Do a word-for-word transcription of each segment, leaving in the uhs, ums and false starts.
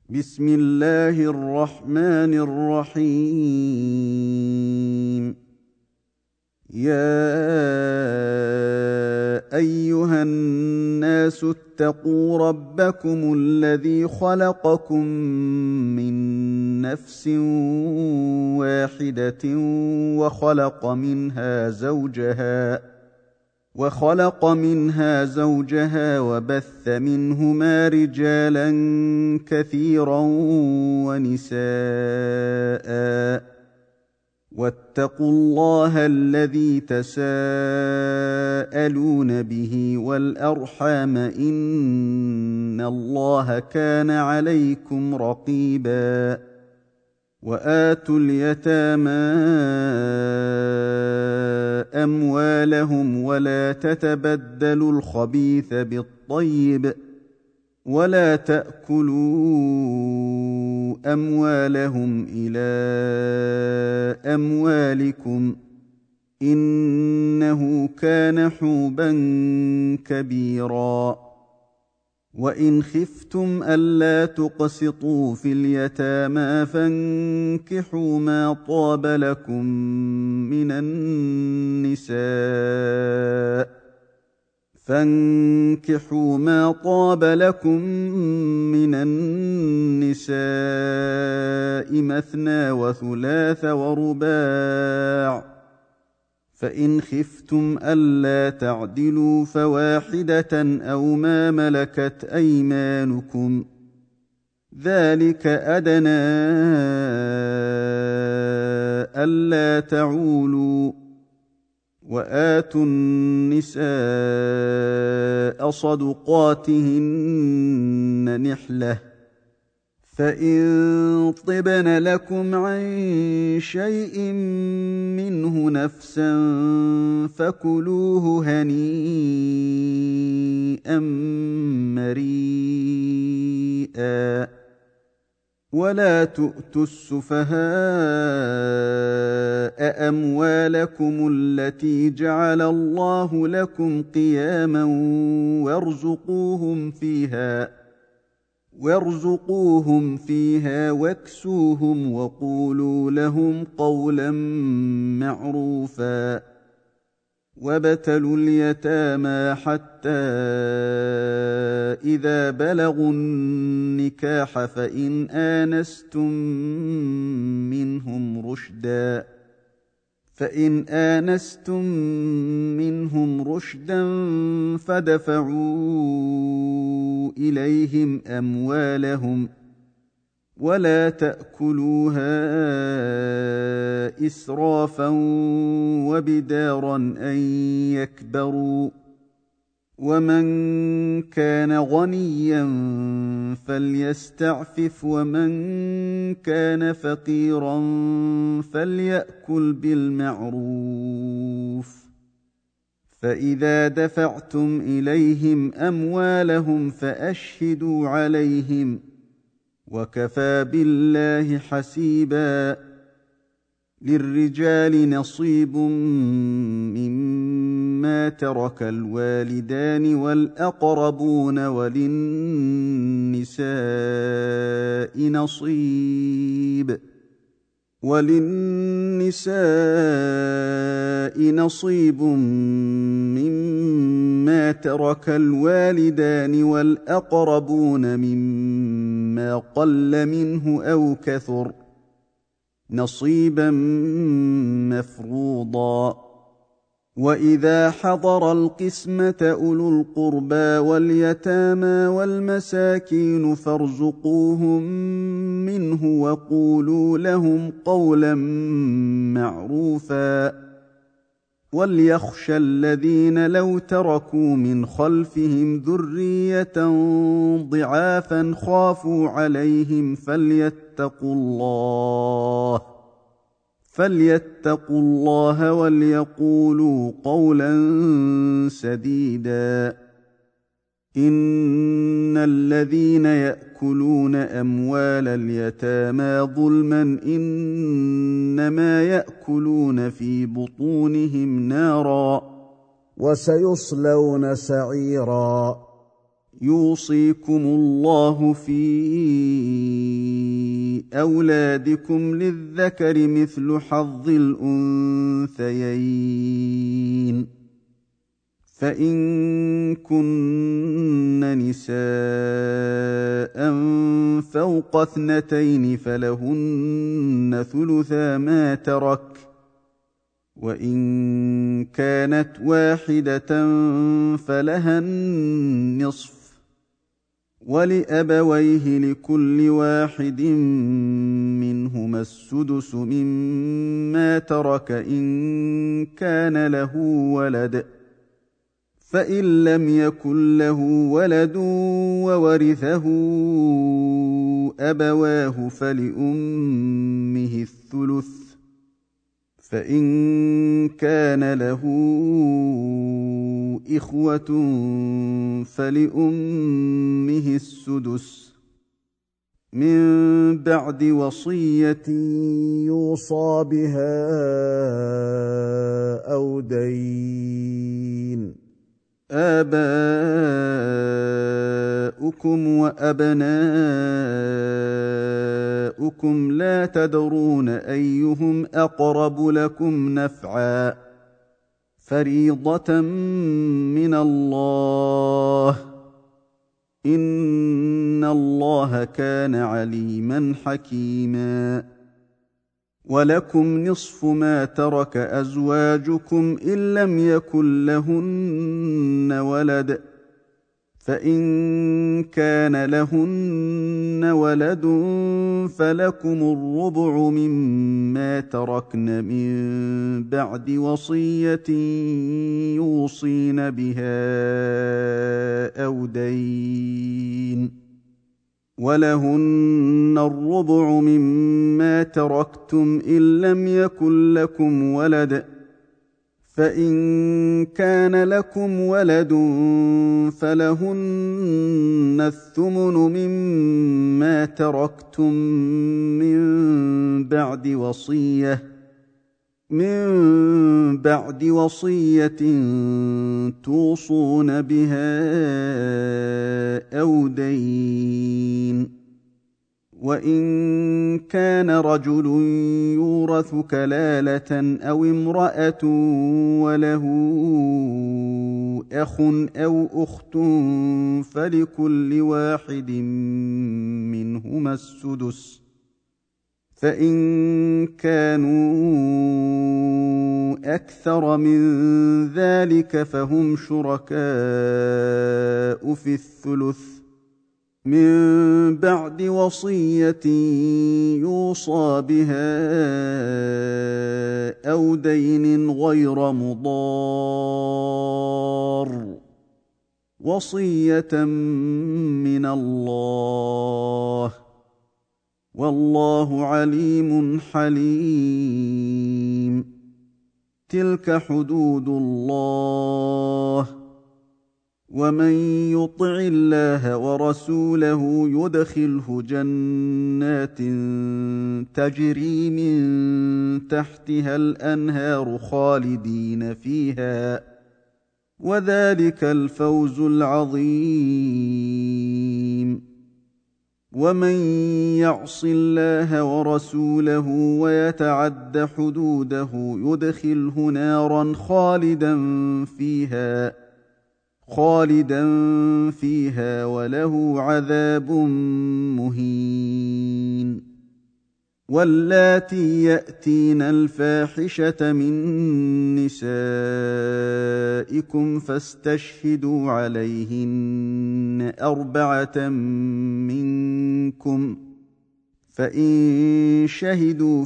بسم الله الرحمن الرحيم. يا أيها الناس اتقوا ربكم الذي خلقكم من نفس واحدة وخلق منها زوجها وخلق منها زوجها وبث منهما رجالا كثيرا ونساء، واتقوا الله الذي تساءلون به والأرحام إن الله كان عليكم رقيبا. وآتوا اليتامى أموالهم ولا تتبدلوا الخبيث بالطيب ولا تأكلوا أموالهم إلى أموالكم إنه كان حوبا كبيرا. وإن خفتم ألا تقسطوا في اليتامى فانكحوا ما طاب لكم من النساء فانكحوا ما طاب لكم من النساء مثنى وثلاث ورباع، فإن خفتم ألا تعدلوا فواحدة أو ما ملكت أيمانكم ذلك أدنى ألا تعولوا. وآتوا النساء صدقاتهن نحلة، فإن طبن لكم عن شيء منه نفسا فكلوه هنيئا مريئا. ولا تؤتوا السفهاء أموالكم التي جعل الله لكم قياما وارزقوهم فيها وارزقوهم فيها واكسوهم وقولوا لهم قولا معروفا. وابتلوا اليتامى حتى إذا بلغوا النكاح فإن آنستم منهم رشدا فإن آنستم منهم رشدا فادفعوا إليهم أموالهم ولا تأكلوها إسرافا وبدارا أن يكبروا. ومن كان غنيا فليستعفف ومن كان فقيرا فليأكل بالمعروف. فإذا دفعتم إليهم أموالهم فأشهدوا عليهم وكفى بالله حسيبا. للرجال نصيب مما ترك الوالدان والأقربون وللنساء نصيب وللنساء نصيب مما ترك الوالدان والأقربون مما قل منه أو كثر نصيبا مفروضا. وإذا حضر القسمة أولو القربى واليتامى والمساكين فارزقوهم منه وقولوا لهم قولا معروفا. وليخشى الذين لو تركوا من خلفهم ذرية ضعافا خافوا عليهم فليتقوا الله فليتقوا الله وليقولوا قولا سديدا. إن الذين يأكلون أموال اليتامى ظلما إنما يأكلون في بطونهم نارا وسيصلون سعيرا. يوصيكم الله في أولادكم للذكر مثل حظ الأنثيين، فإن كن نساء فوق اثنتين فلهن ثلثا ما ترك، وإن كانت واحدة فلها النصف، ولأبويه لكل واحد منهما السدس مما ترك إن كان له ولد، فإن لم يكن له ولد وورثه أبواه فلأمه الثلث، فإن كان له إخوة فلأمه السدس من بعد وصية يوصى بها أو دين. آباؤكم وأبناؤكم لا تدرون أيهم أقرب لكم نفعا، فريضة من الله، إن الله كان عليما حكيما. ولكم نصف ما ترك أزواجكم إن لم يكن لهن ولد، فإن كان لهن ولد فلكم الربع مما تركن من بعد وصية يوصين بها أو دين، ولهن الربع مما تركتم إن لم يكن لكم ولد، فإن كان لكم ولد فلهن الثمن مما تركتم من بعد وصية من بعد وصية توصون بها أو دين. وإن كان رجل يورث كلالة أو امرأة وله أخ أو أخت فلكل واحد منهما السدس، فإن كانوا أكثر من ذلك فهم شركاء في الثلث من بعد وصية يوصى بها أو دين غير مضار، وصية من الله، والله عليم حليم. تلك حدود الله، ومن يطع الله ورسوله يدخله جنات تجري من تحتها الأنهار خالدين فيها، وذلك الفوز العظيم. ومن يعص الله ورسوله ويتعد حدوده يدخله نارا خالدا فيها خالدا فيها وله عذاب مهين. واللاتي يأتين الفاحشة من نسائكم فاستشهدوا عليهن أربعة منكم، فإن شهدوا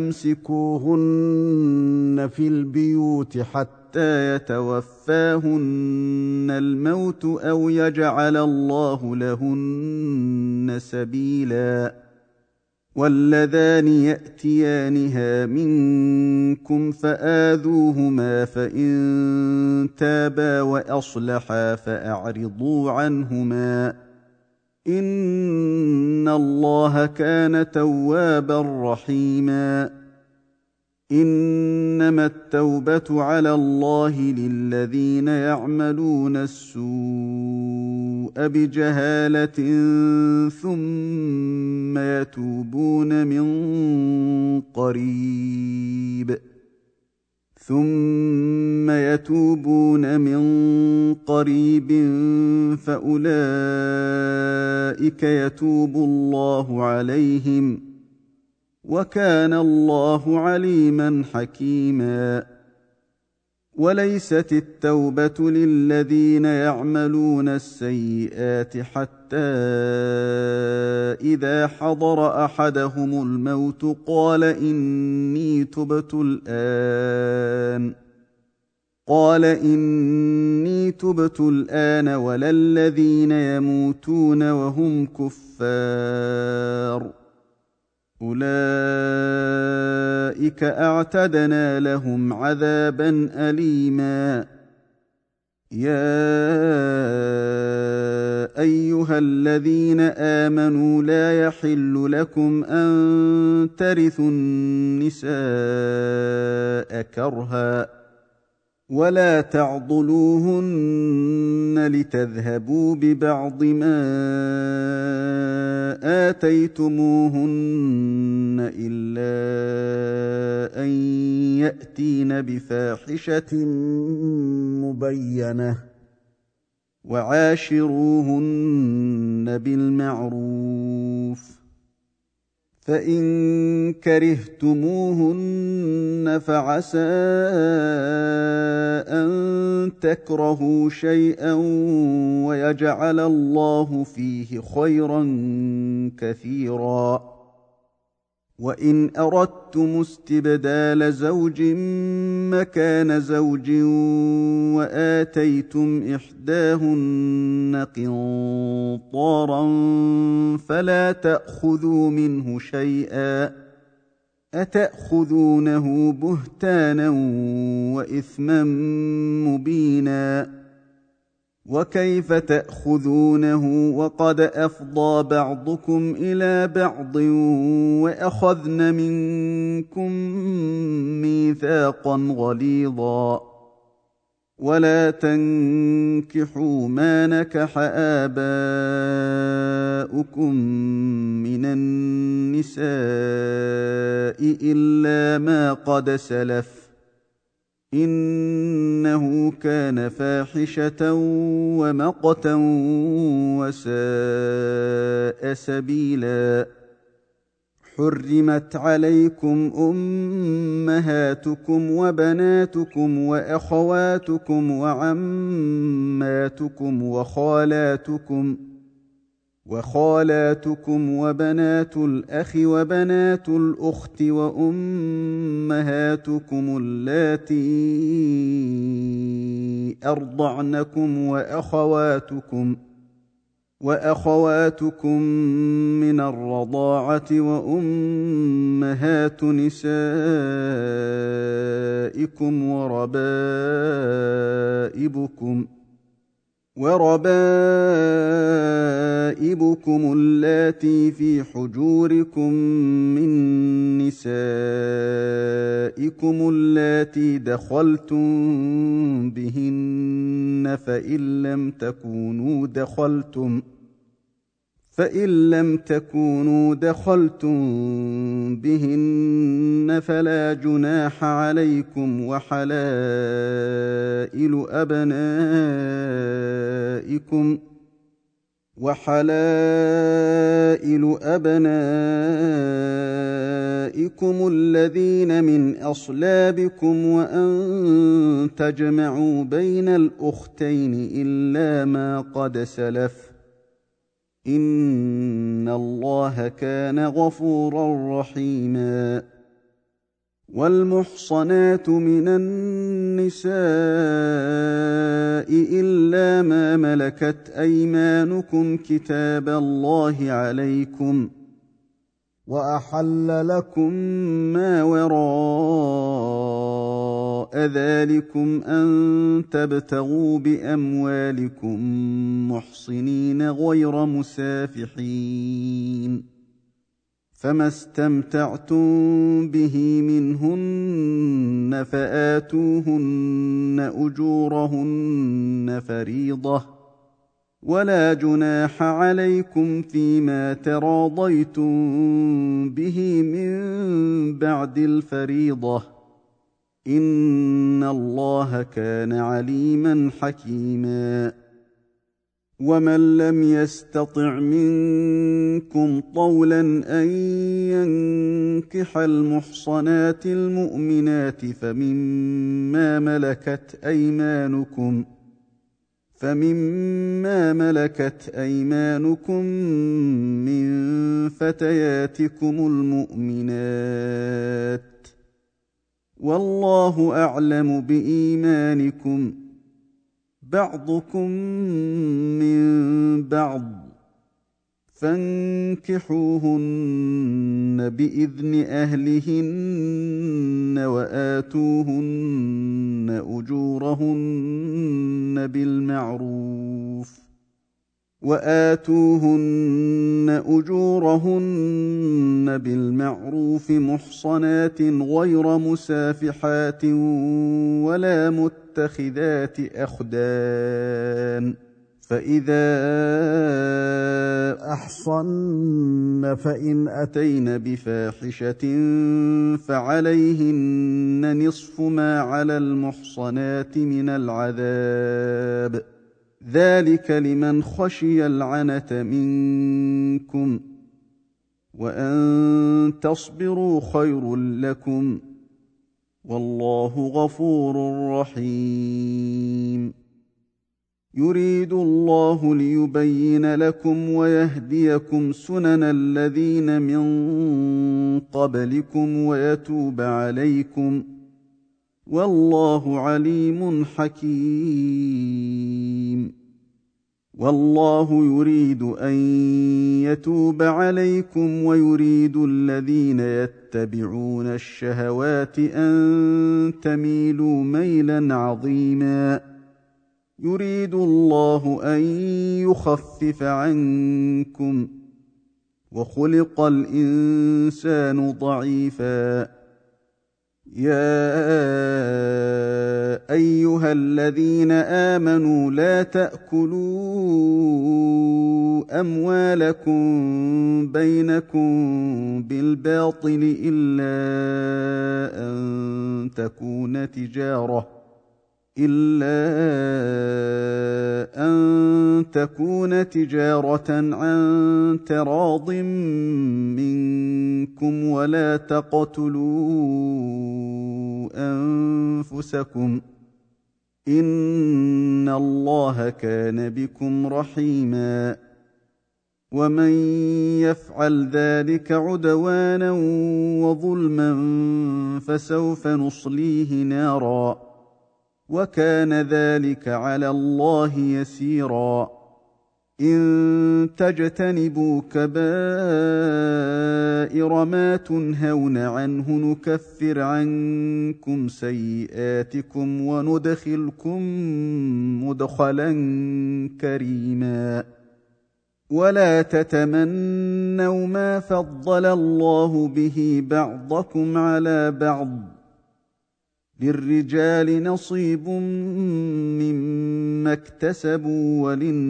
فأمسكوهن في البيوت حتى يتوفاهن الموت أو يجعل الله لهن سبيلا. واللذان يأتيانها منكم فآذوهما، فإن تابا وأصلحا فأعرضوا عنهما، إن الله كان توابا رحيما. إنما التوبة على الله للذين يعملون السوء بجهالة ثم يتوبون من قريب ثم يتوبون من قريب فأولئك يتوب الله عليهم وكان الله عليما حكيما. وليست التوبة للذين يعملون السيئات حتى إذا حضر أحدهم الموت قال إني تبت الآن قال إني تبت الآن ولا الذين يموتون وهم كفار أولئك أعتدنا لهم عذابا أليما. يا أيها الذين آمنوا لا يحل لكم أن ترثوا النساء كرها ولا تعضلوهن لتذهبوا ببعض ما آتيتموهن إلا أن يأتين بفاحشة مبينة وعاشروهن بالمعروف فإن كرهتموهن فعسى أن تكرهوا شيئا ويجعل الله فيه خيرا كثيرا. وإن أردتم استبدال زوج مكان زوج وآتيتم إحداهن قنطارا فلا تأخذوا منه شيئا أتأخذونه بهتانا وإثما مبينا. وكيف تأخذونه وقد أفضى بعضكم إلى بعض وأخذن منكم ميثاقا غليظا. ولا تنكحوا ما نكح آباؤكم من النساء إلا ما قد سلف إنه كان فاحشة ومقتا وساء سبيلا. حرمت عليكم أمهاتكم وبناتكم وأخواتكم وعماتكم وخالاتكم وخالاتكم وبنات الأخ وبنات الأخت وأمهاتكم اللاتي أرضعنكم وأخواتكم وأخواتكم من الرضاعة وأمهات نسائكم وربائبكم وربائبكم اللاتي في حجوركم من نسائكم اللاتي دخلتم بهن فإن لم تكونوا دخلتم فإن لم تكونوا دخلتم بهن فلا جناح عليكم وحلائل أبنائكم وحلائل أبنائكم الذين من أصلابكم وأن تجمعوا بين الأختين إلا ما قد سلف إن الله كان غفورا رحيما. والمحصنات من النساء إلا ما ملكت أيمانكم كتاب الله عليكم وأحل لكم ما وراء ذلكم أن تبتغوا بأموالكم محصنين غير مسافحين فما استمتعتم به منهن فآتوهن أجورهن فريضة، ولا جناح عليكم فيما تراضيتم به من بعد الفريضة، إن الله كان عليما حكيما. ومن لم يستطع منكم طولا أن ينكح المحصنات المؤمنات فمما ملكت أيمانكم فمما ملكت أيمانكم من فتياتكم المؤمنات، والله أعلم بإيمانكم، بعضكم من بعض، فانكحوهن بإذن أهلهن وآتوهن أجورهن بالمعروف وآتوهن أجورهن بالمعروف محصنات غير مسافحات ولا متخذات أخدان، فإذا أحصن فإن أتين بفاحشة فعليهن نصف ما على المحصنات من العذاب، ذلك لمن خشي العنة منكم، وأن تصبروا خير لكم، والله غفور رحيم. يريد الله ليبين لكم ويهديكم سنن الذين من قبلكم ويتوب عليكم، والله عليم حكيم. والله يريد أن يتوب عليكم ويريد الذين يتبعون الشهوات أن تميلوا ميلا عظيما. يريد الله أن يخفف عنكم، وخلق الإنسان ضعيفا. يا أيها الذين آمنوا لا تأكلوا أموالكم بينكم بالباطل إلا أن تكون تجارة إلا أن تكون تجارة عن تراض منكم، ولا تقتلوا أنفسكم، إن الله كان بكم رحيما. ومن يفعل ذلك عدوانا وظلما فسوف نصليه نارا، وكان ذلك على الله يسيرا. إن تجتنبوا كبائر ما تنهون عنه نكفر عنكم سيئاتكم وندخلكم مدخلا كريما. ولا تتمنوا ما فضل الله به بعضكم على بعض، للرجال نصيب مما اكتسبوا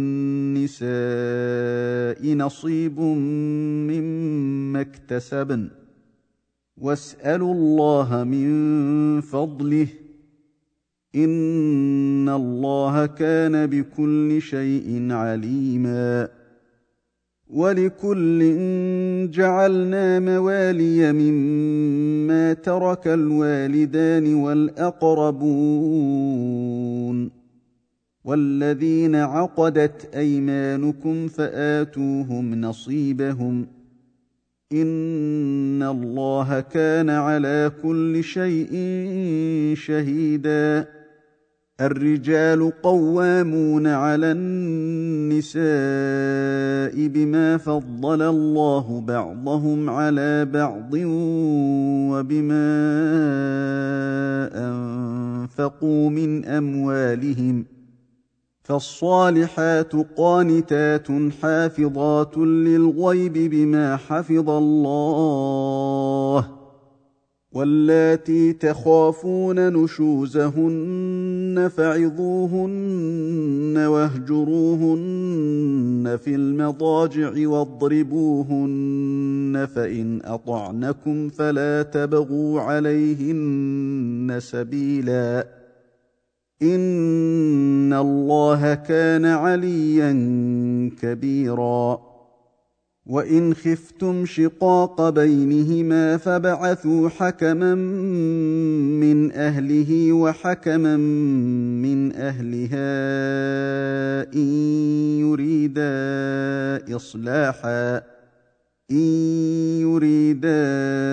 وللنساء نصيب مما اكتسبن، واسألوا الله من فضله، إن الله كان بكل شيء عليما. ولكل جعلنا موالي مما ترك الوالدان والأقربون والذين عقدت أيمانكم فآتوهم نصيبهم، إن الله كان على كل شيء شهيدا. الرجال قوامون على النساء بما فضل الله بعضهم على بعض وبما أنفقوا من أموالهم، فالصالحات قانتات حافظات للغيب بما حفظ الله واللاتي تخافون نشوزهن فعظوهن واهجروهن في المضاجع واضربوهن فإن أطعنكم فلا تبغوا عليهن سبيلا إن الله كان عليا كبيرا وإن خفتم شقاق بينهما فابعثوا حكما من أهله وحكما من أهلها إن يريدا إصلاحا إن يريدا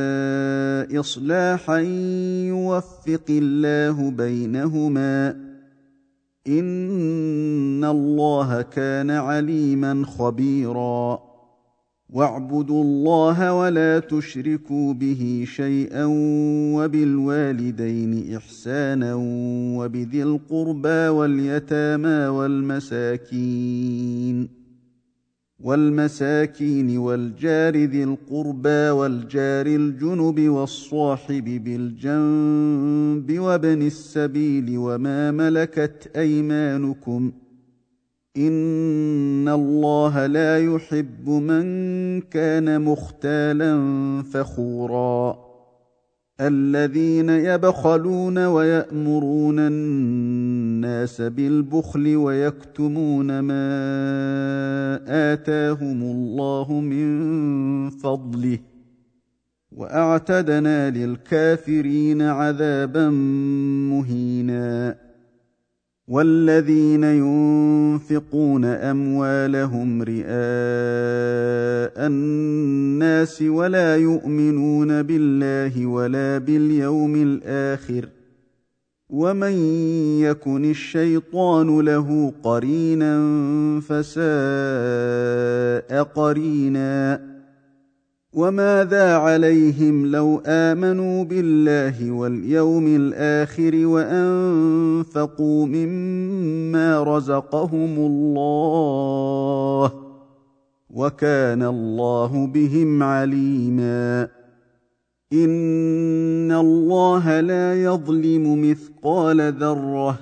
إصلاحا يوفق الله بينهما إن الله كان عليما خبيرا واعبدوا الله ولا تشركوا به شيئا وبالوالدين إحسانا وبذي القربى واليتامى والمساكين والمساكين والجار ذي القربى والجار الجنب والصاحب بالجنب وابن السبيل وما ملكت أيمانكم إن الله لا يحب من كان مختالا فخورا الذين يبخلون ويأمرون الناس بالبخل ويكتمون ما آتاهم الله من فضله وأعتدنا للكافرين عذابا مهينا والذين ينفقون أموالهم رئاء الناس ولا يؤمنون بالله ولا باليوم الآخر ومن يكن الشيطان له قرينا فساء قرينا وماذا عليهم لو آمنوا بالله واليوم الآخر وأنفقوا مما رزقهم الله وكان الله بهم عليما إن الله لا يظلم مثقال ذرة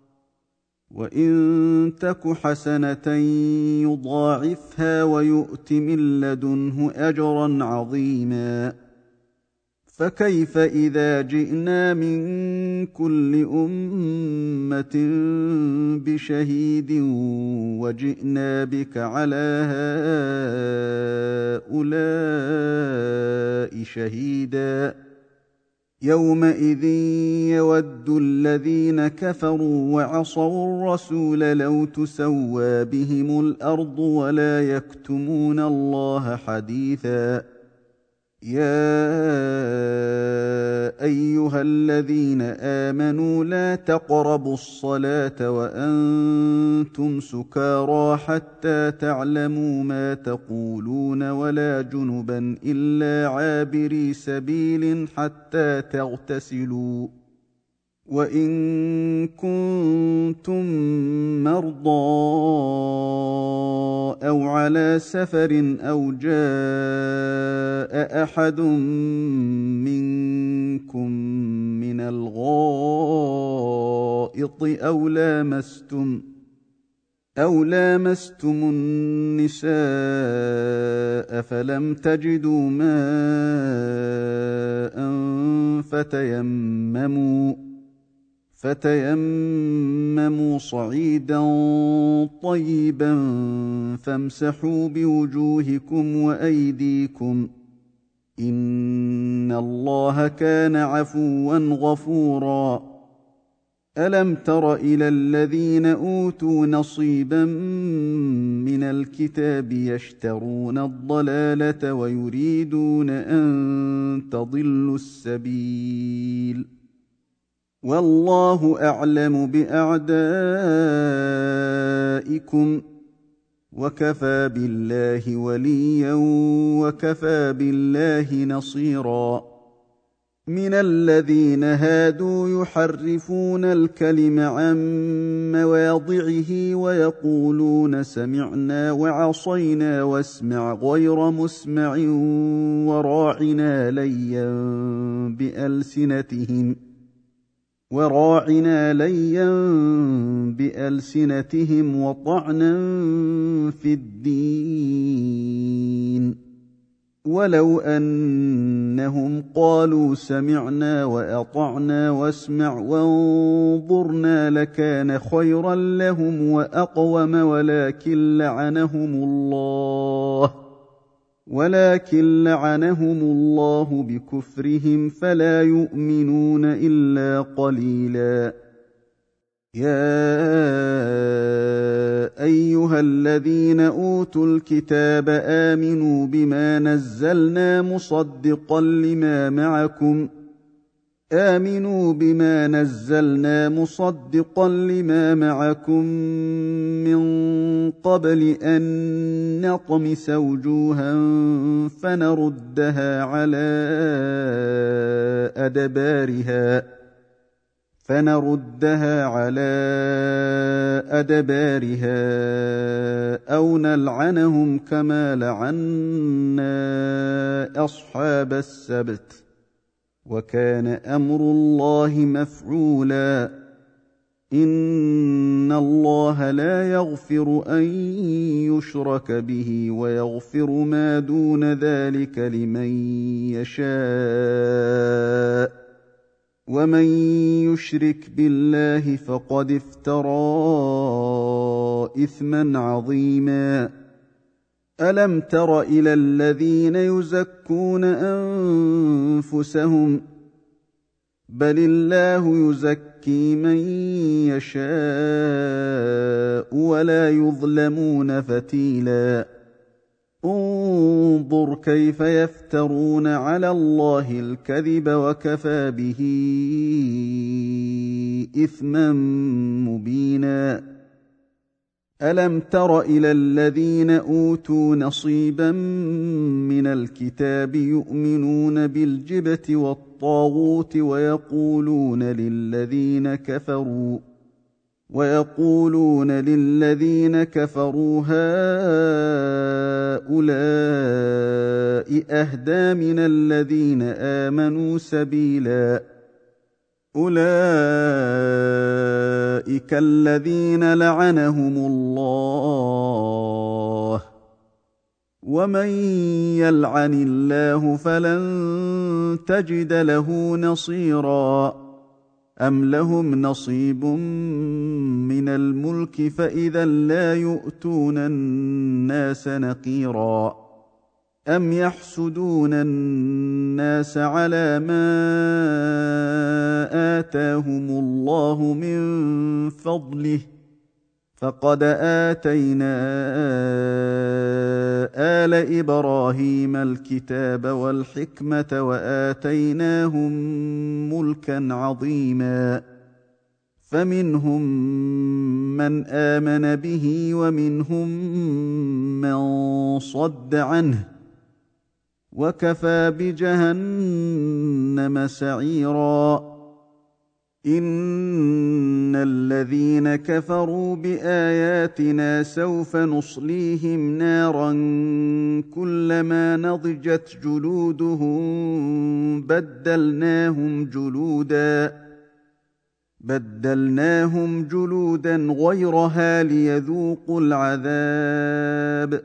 وإن تك حسنة يضاعفها ويؤت من لدنه أجرا عظيما فكيف إذا جئنا من كل أمة بشهيد وجئنا بك على هؤلاء شهيدا يومئذ يود الذين كفروا وعصوا الرسول لو تسوى بهم الأرض ولا يكتمون الله حديثا يا أيها الذين آمنوا لا تقربوا الصلاة وأنتم سكارى حتى تعلموا ما تقولون ولا جنبا إلا عابري سبيل حتى تغتسلوا وإن كنتم مرضى أو على سفر أو جاء أحد منكم من الغائط أو لامستم أو لامستم النساء فلم تجدوا ماء فتيمموا فتيمموا صعيدا طيبا فامسحوا بوجوهكم وأيديكم إن الله كان عفوا غفورا ألم تر إلى الذين أوتوا نصيبا من الكتاب يشترون الضلالة ويريدون أن تضلوا السبيل والله أعلم بأعدائكم وكفى بالله وليا وكفى بالله نصيرا من الذين هادوا يحرفون الكلم عن مواضعه ويقولون سمعنا وعصينا واسمع غير مسمع وراعنا ليا بألسنتهم وراعنا ليا بألسنتهم وطعنا في الدين ولو أنهم قالوا سمعنا وأطعنا واسمع وانظرنا لكان خيرا لهم وأقوم ولكن لعنهم الله ولكن لعنهم الله بكفرهم فلا يؤمنون إلا قليلا. يا أيها الذين أوتوا الكتاب آمنوا بما نزلنا مصدقا لما معكم آمنوا بما نزلنا مصدقا لما معكم من قبل أن نطمس وجوها فنردها على أدبارها فنردها على أدبارها أو نلعنهم كما لعنا أصحاب السبت وكان أمر الله مفعولا. إن الله لا يغفر أن يشرك به ويغفر ما دون ذلك لمن يشاء ومن يشرك بالله فقد افترى إثما عظيما. ألم تر إلى الذين يزكون أنفسهم بل الله يزكي من يشاء ولا يظلمون فتيلا. انظر كيف يفترون على الله الكذب وكفى به إثما مبينا. ألم تر إلى الذين أوتوا نصيبا من الكتاب يؤمنون بالجبت والطاغوت ويقولون للذين كفروا ويقولون للذين كفروا هؤلاء أهدى من الذين آمنوا سبيلا. أولئك الذين لعنهم الله ومن يلعن الله فلن تجد له نصيرا. أم لهم نصيب من الملك فإذا لا يؤتون الناس نقيرا. أم يحسدون الناس على ما آتاهم الله من فضله فقد آتينا آل إبراهيم الكتاب والحكمة وآتيناهم ملكا عظيما. فمنهم من آمن به ومنهم من صد عنه وكفى بجهنم سعيرا. إن الذين كفروا بآياتنا سوف نصليهم نارا كلما نضجت جلودهم بدلناهم جلودا بدلناهم جلودا غيرها ليذوقوا العذاب.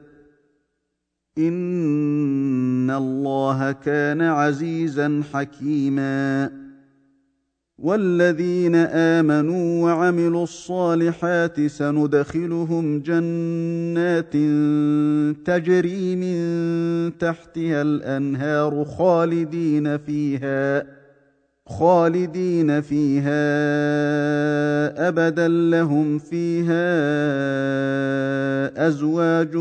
إن الله كان عزيزا حكيما. والذين آمنوا وعملوا الصالحات سندخلهم جنات تجري من تحتها الأنهار خالدين فيها خالدين فيها أبدا لهم فيها أزواج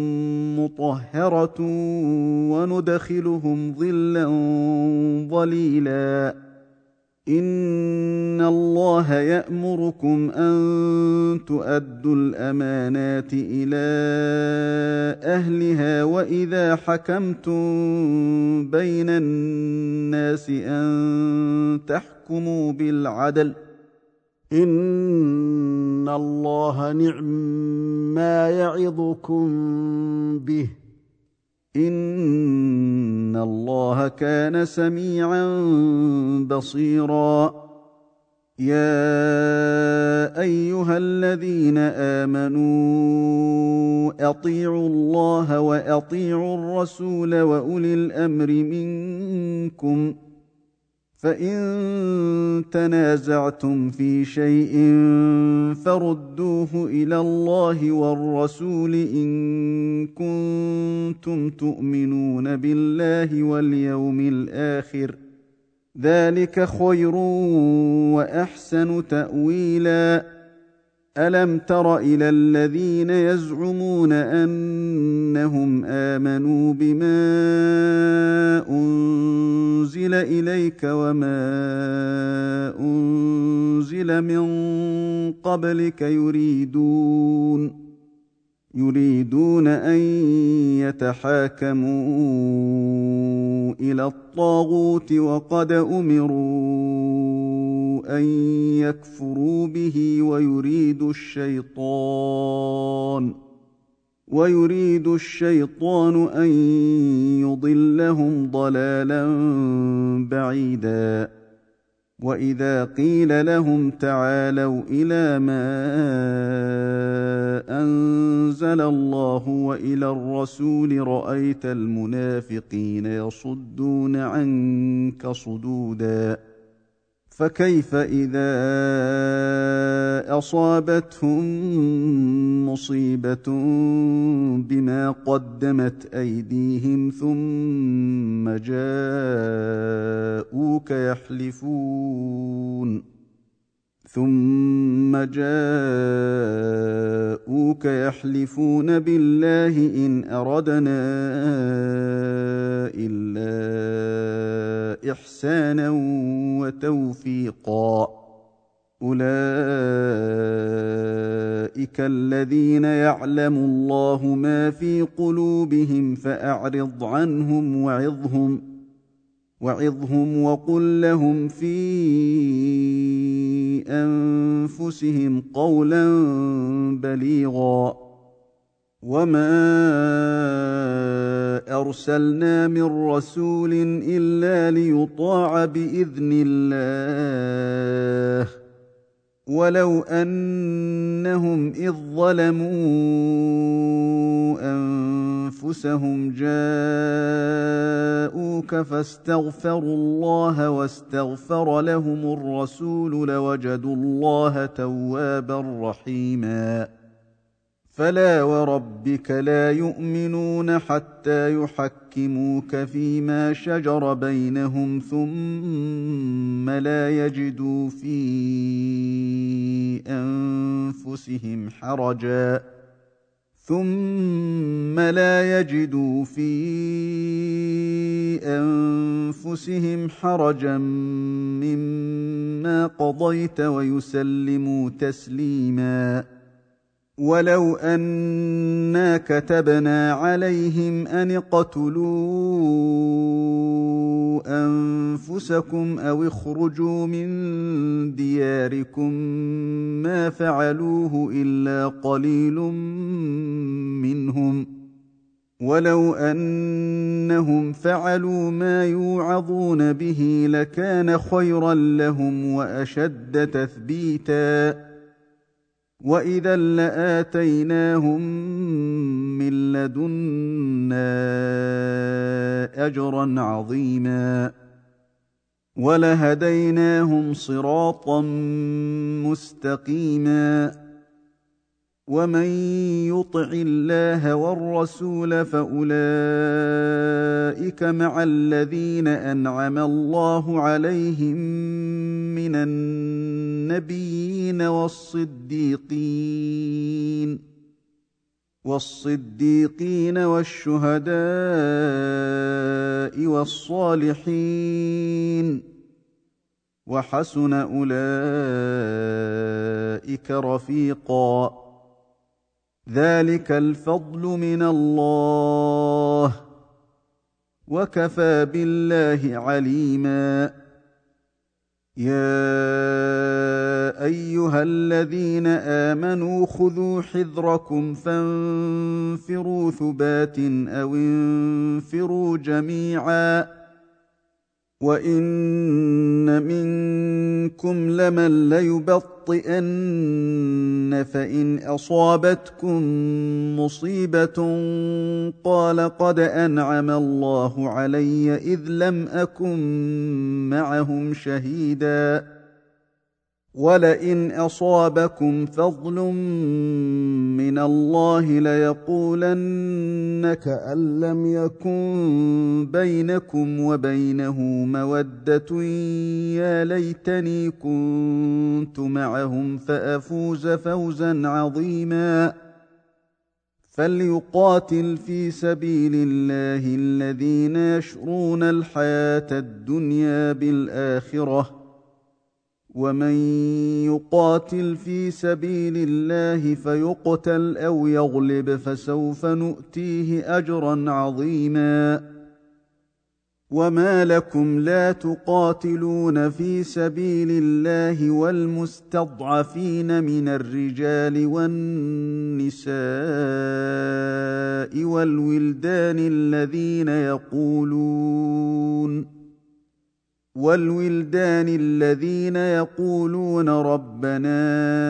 مطهرة وندخلهم ظلا ظليلا. إن الله يأمركم أن تؤدوا الأمانات إلى أهلها وإذا حكمتم بين الناس أن تحكموا بالعدل إن الله نعم ما يعظكم به إن الله كان سميعا بصيرا يا أيها الذين آمنوا أطيعوا الله وأطيعوا الرسول وأولي الأمر منكم فإن تنازعتم في شيء فردوه إلى الله والرسول إن كنتم تؤمنون بالله واليوم الآخر ذلك خير وأحسن تأويلا ألم تر إلى الذين يزعمون أنهم آمنوا بما أنزل إليك وما أنزل من قبلك يريدون يريدون أن يتحاكموا إلى الطاغوت وقد أمروا أن يكفروا به ويريد الشيطان ويريد الشيطان أن يضلهم ضلالا بعيدا وإذا قيل لهم تعالوا إلى ما أنزل الله وإلى الرسول رأيت المنافقين يصدون عنك صدودا فكيف إذا أصابتهم مصيبة بما قدمت أيديهم ثم جاءوك يحلفون ثم جاءوك يحلفون بالله إن أردنا إلا إحسانا وتوفيقا أولئك الذين يعلم الله ما في قلوبهم فأعرض عنهم وعظهم وعظهم وقل لهم في أنفسهم قولا بليغا وما أرسلنا من رسول إلا ليطاع بإذن الله ولو أنهم إذ ظلموا أنفسهم جاءوك فاستغفروا الله واستغفر لهم الرسول لوجدوا الله توابا رحيما فلا وربك لا يؤمنون حتى يحكموك فيما شجر بينهم ثم لا يجدوا في أنفسهم حرجا ثم لا يجدوا في أنفسهم حرجا مما قضيت ويسلموا تسليما ولو أنا كتبنا عليهم أن اقتلوا أنفسكم أو اخرجوا من دياركم ما فعلوه إلا قليل منهم ولو أنهم فعلوا ما يوعظون به لكان خيرا لهم وأشد تثبيتا وإذا لآتيناهم من لدنا أجرا عظيما ولهديناهم صراطا مستقيما ومن يطع الله والرسول فأولئك مع الذين أنعم الله عليهم من النبيين والصديقين والصديقين والشهداء والصالحين وحسن أولئك رفيقا. ذلك الفضل من الله، وكفى بالله عليما. يا أيها الذين آمنوا خذوا حذركم فانفروا ثبات أو انفروا جميعا. وإن منكم لمن ليبطئن فإن أصابتكم مصيبة قال قد أنعم الله علي إذ لم أكن معهم شهيدا. ولئن أصابكم فضل من الله ليقولن كأن لم يكن بينكم وبينه مودة يا ليتني كنت معهم فأفوز فوزا عظيما. فليقاتل في سبيل الله الذين يشرون الحياة الدنيا بالآخرة، ومن يقاتل في سبيل الله فيقتل أو يغلب فسوف نؤتيه أجرا عظيما. وما لكم لا تقاتلون في سبيل الله والمستضعفين من الرجال والنساء والولدان الذين يقولون والولدان الذين يقولون ربنا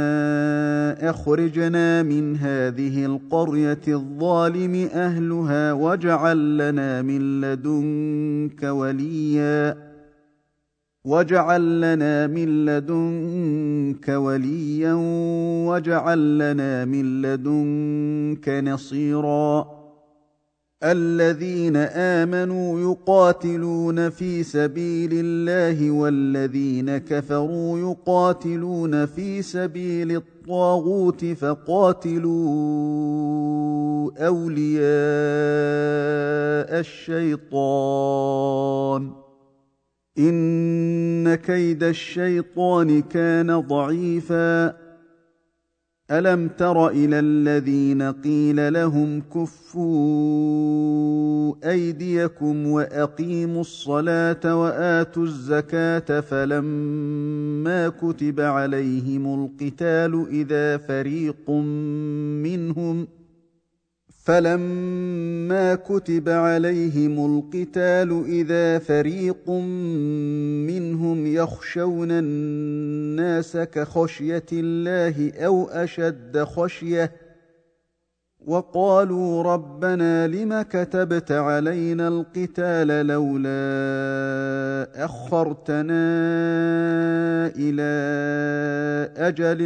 أخرجنا من هذه القرية الظالم أهلها واجعل لنا من لدنك وليا واجعل لنا من لدنك وليا واجعل لنا من لدنك نصيرا. الذين آمنوا يقاتلون في سبيل الله والذين كفروا يقاتلون في سبيل الطاغوت فقاتلوا أولياء الشيطان إن كيد الشيطان كان ضعيفا. ألم تر إلى الذين قيل لهم كفوا أيديكم وأقيموا الصلاة وآتوا الزكاة فلما كتب عليهم القتال إذا فريق منهم فلما كتب عليهم القتال إذا فريق منهم يخشون الناس كخشية الله أو أشد خشية وقالوا ربنا لم كتبت علينا القتال لولا أخرتنا إلى أجل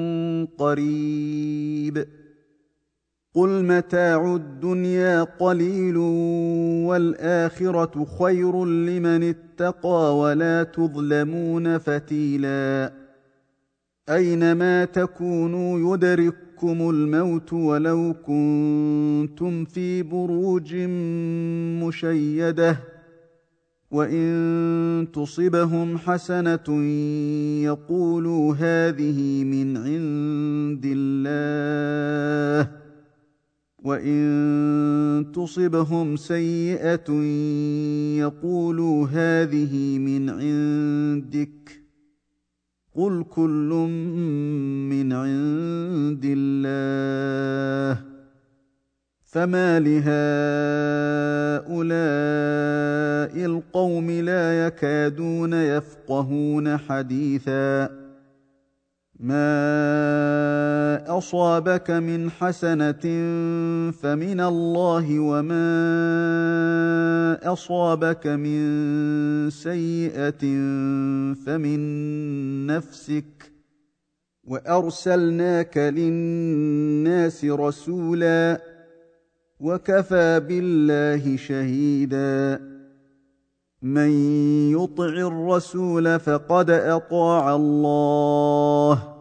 قريب قل متاع الدنيا قليل والآخرة خير لمن اتقى ولا تظلمون فتيلا. أينما تكونوا يدرككم الموت ولو كنتم في بروج مشيدة وإن تصبهم حسنة يقولوا هذه من عند الله وإن تصبهم سيئة يقولوا هذه من عندك قل كل من عند الله فما لهؤلاء القوم لا يكادون يفقهون حديثا. ما أصابك من حسنة فمن الله وما أصابك من سيئة فمن نفسك وأرسلناك للناس رسولا وكفى بالله شهيدا. من يطع الرسول فقد أطاع الله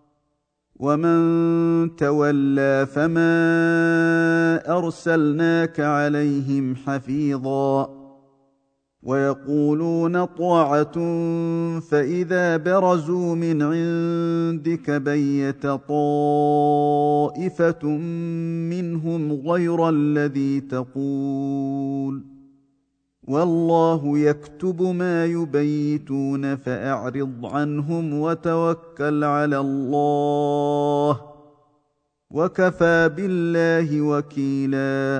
ومن تولى فما أرسلناك عليهم حفيظا ويقولون طاعة فإذا برزوا من عندك بيت طائفة منهم غير الذي تقول والله يكتب ما يبيتون فأعرض عنهم وتوكل على الله وكفى بالله وكيلا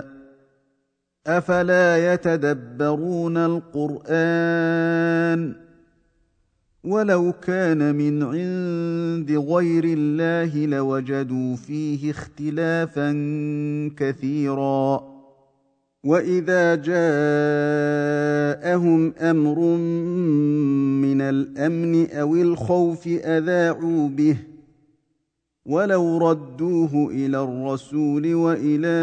أفلا يتدبرون القرآن ولو كان من عند غير الله لوجدوا فيه اختلافا كثيرا وإذا جاءهم أمر من الأمن أو الخوف أذاعوا به ولو ردوه إلى الرسول وإلى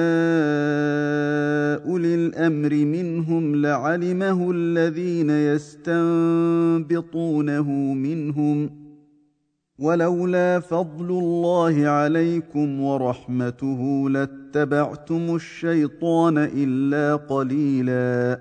أولي الأمر منهم لعلمه الذين يستنبطونه منهم ولولا فضل الله عليكم ورحمته لاتبعتم الشيطان إلا قليلا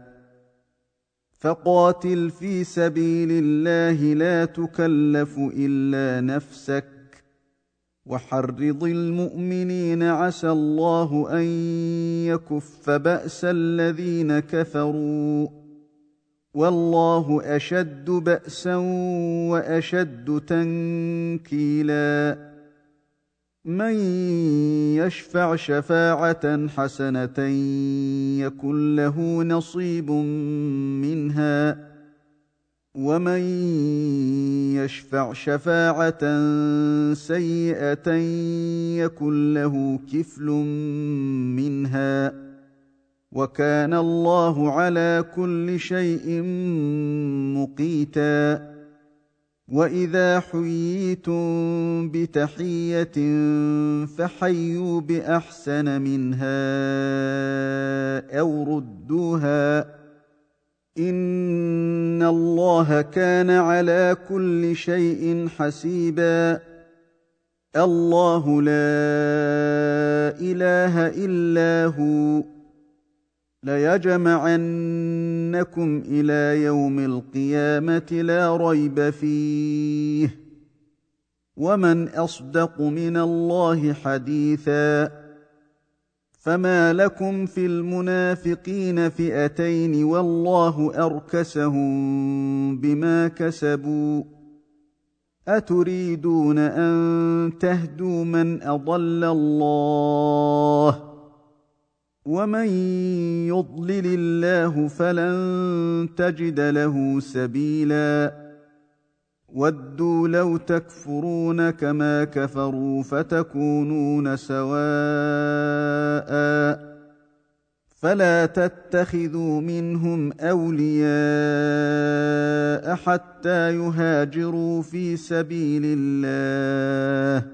فقاتل في سبيل الله لا تكلف إلا نفسك وحرض المؤمنين عسى الله أن يكف بأس الذين كفروا والله أشد بأسا وأشد تنكيلا من يشفع شفاعة حسنة يكن له نصيب منها ومن يشفع شفاعة سيئة يكن له كفل منها وكان الله على كل شيء مقيتا وإذا حييتم بتحية فحيوا بأحسن منها أو ردوها إن الله كان على كل شيء حسيبا الله لا إله إلا هو ليجمعنكم إلى يوم القيامة لا ريب فيه ومن أصدق من الله حديثا فما لكم في المنافقين فئتين والله أركسهم بما كسبوا أتريدون أن تهدوا من أضل الله ومن يضلل الله فلن تجد له سبيلا ودوا لو تكفرون كما كفروا فتكونون سواء فلا تتخذوا منهم أولياء حتى يهاجروا في سبيل الله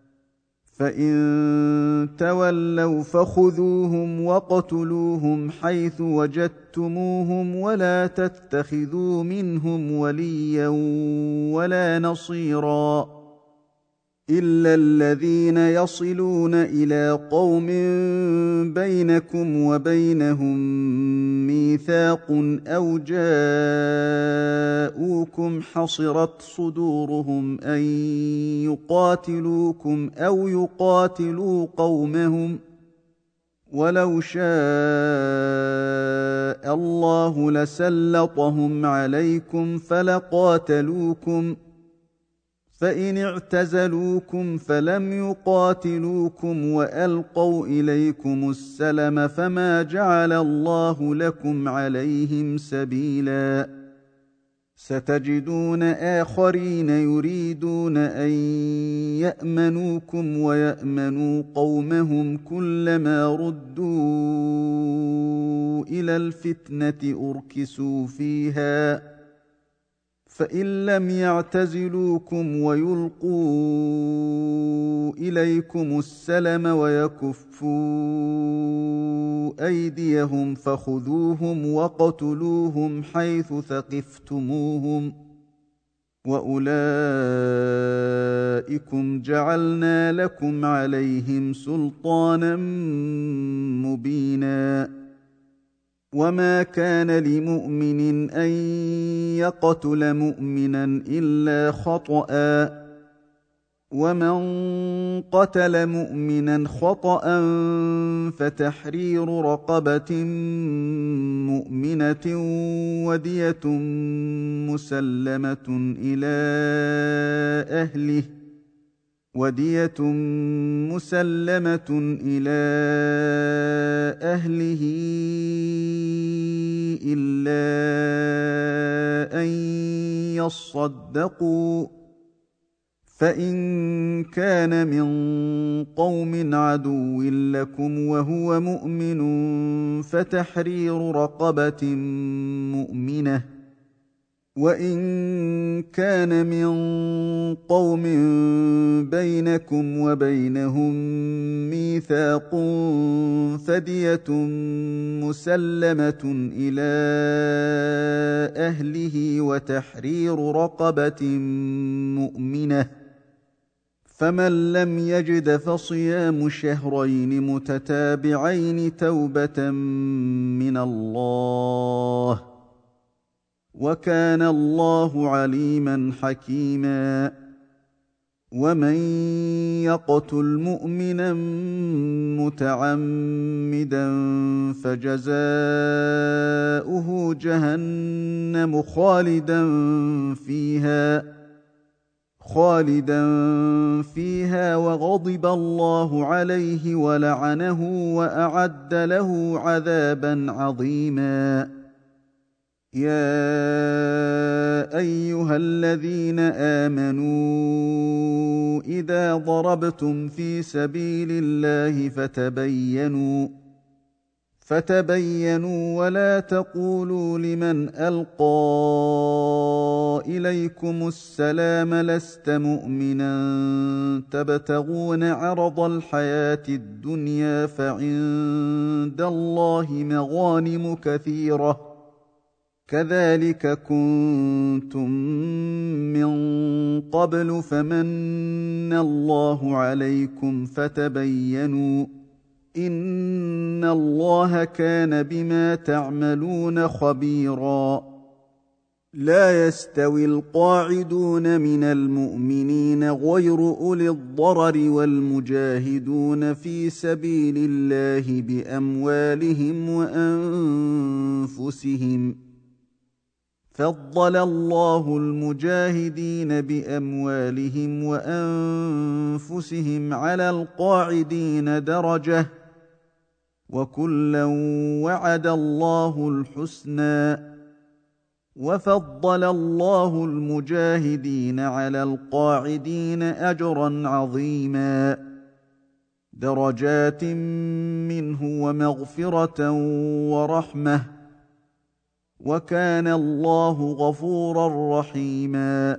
فإن تولوا فخذوهم واقتلوهم حيث وجدتموهم ولا تتخذوا منهم وليا ولا نصيرا إلا الذين يصلون إلى قوم بينكم وبينهم ميثاق أو جاءوكم حصرت صدورهم أن يقاتلوكم أو يقاتلوا قومهم ولو شاء الله لسلطهم عليكم فلقاتلوكم فإن اعتزلوكم فلم يقاتلوكم وألقوا إليكم السلم فما جعل الله لكم عليهم سبيلا ستجدون آخرين يريدون أن يأمنوكم ويأمنوا قومهم كلما ردوا إلى الفتنة أركسوا فيها فإن لم يعتزلوكم ويلقوا إليكم السلم ويكفوا أيديهم فخذوهم وقتلوهم حيث ثقفتموهم وأولئكم جعلنا لكم عليهم سلطانا مبينا وما كان لمؤمن ان يقتل مؤمنا الا خطأ، ومن قتل مؤمنا خطأ فتحرير رقبة مؤمنة ودية مسلمة إلى أهله ودية مسلمة إلى أهله إلا أن يصدقوا، فإن كان من قوم عدو لكم وهو مؤمن فتحرير رقبة مؤمنة، وإن كان من قوم بينكم وبينهم ميثاق فدية مسلمة إلى أهله وتحرير رقبة مؤمنة، فمن لم يجد فصيام شهرين متتابعين توبة من الله، وكان الله عليما حكيما. ومن يقتل مؤمنا متعمدا فجزاؤه جهنم خالدا فيها خالدا فيها وغضب الله عليه ولعنه وأعد له عذابا عظيما. يا أيها الذين آمنوا إذا ضربتم في سبيل الله فتبينوا فتبينوا ولا تقولوا لمن ألقى إليكم السلام لست مؤمنا تبتغون عرض الحياة الدنيا فعند الله مغانم كثيرة كذلك كنتم من قبل فمن الله عليكم فتبينوا إن الله كان بما تعملون خبيرا. لا يستوي القاعدون من المؤمنين غير أولي الضرر والمجاهدون في سبيل الله بأموالهم وأنفسهم، فضل الله المجاهدين بأموالهم وأنفسهم على القاعدين درجة، وكلا وعد الله الحسنى، وفضل الله المجاهدين على القاعدين أجرا عظيما، درجات منه ومغفرة ورحمة، وكان الله غفورا رحيما.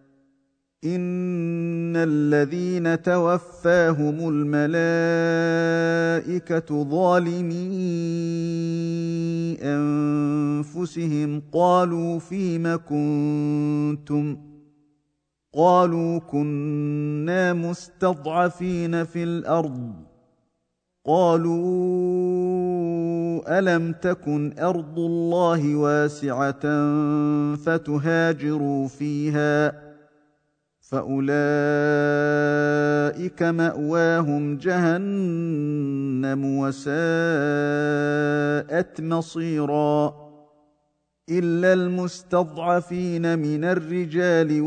إن الذين توفاهم الملائكة ظالمي أنفسهم قالوا فيم كنتم قالوا كنا مستضعفين في الأرض قالوا ألم تكن أرض الله واسعة فتهاجروا فيها فأولئك مأواهم جهنم وساءت مصيرا إلا المستضعفين من الرجال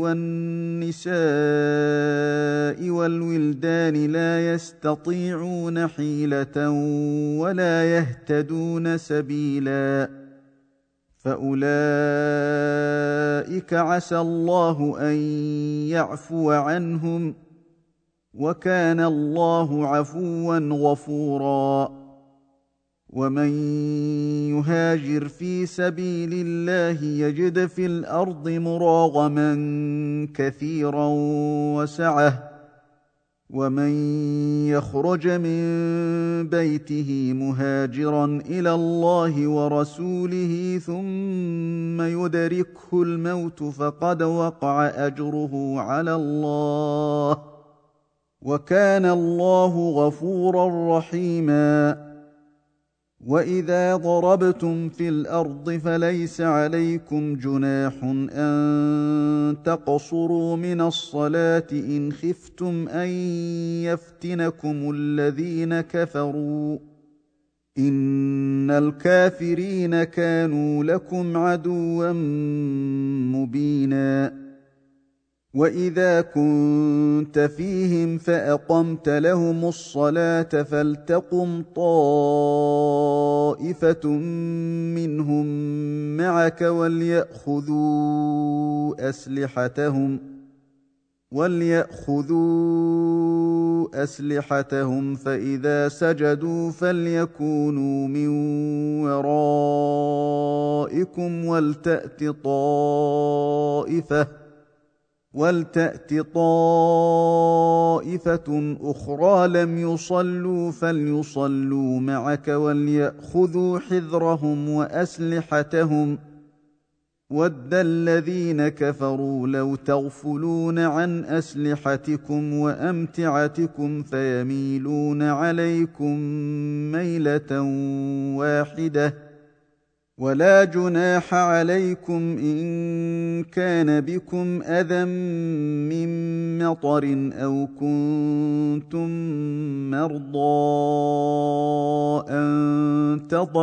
والنساء والولدان لا يستطيعون حيلة ولا يهتدون سبيلا فأولئك عسى الله أن يعفو عنهم وكان الله عفوا غفورا. ومن يهاجر في سبيل الله يجد في الأرض مراغما كثيرا وسعة، ومن يخرج من بيته مهاجرا إلى الله ورسوله ثم يدركه الموت فقد وقع أجره على الله وكان الله غفورا رحيما. وإذا ضربتم في الأرض فليس عليكم جناح أن تقصروا من الصلاة إن خفتم أن يفتنكم الذين كفروا إن الكافرين كانوا لكم عدوا مبينا وإذا كنت فيهم فأقمت لهم الصلاة فلتقم طائفة منهم معك وليأخذوا أسلحتهم وليأخذوا أسلحتهم فإذا سجدوا فليكونوا من ورائكم ولتأت طائفة ولتأت طائفة أخرى لم يصلوا فليصلوا معك وليأخذوا حذرهم وأسلحتهم ود الذين كفروا لو تغفلون عن أسلحتكم وأمتعتكم فيميلون عليكم ميلة واحدة ولا جناح عليكم إن كان بكم أذى من مطر أو كنتم مرضى أن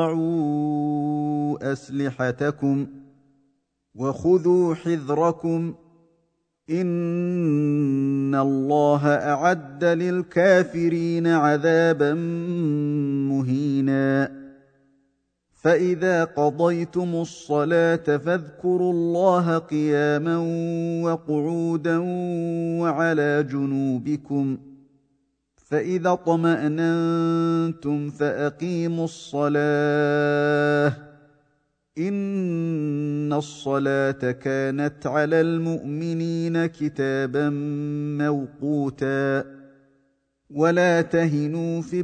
تضعوا أسلحتكم وخذوا حذركم إن الله أعد للكافرين عذابا مهينا فإذا قضيتم الصلاة فاذكروا الله قياما وقعودا وعلى جنوبكم فإذا اطمأننتم فأقيموا الصلاة إن الصلاة كانت على المؤمنين كتابا موقوتا ولا تهنوا في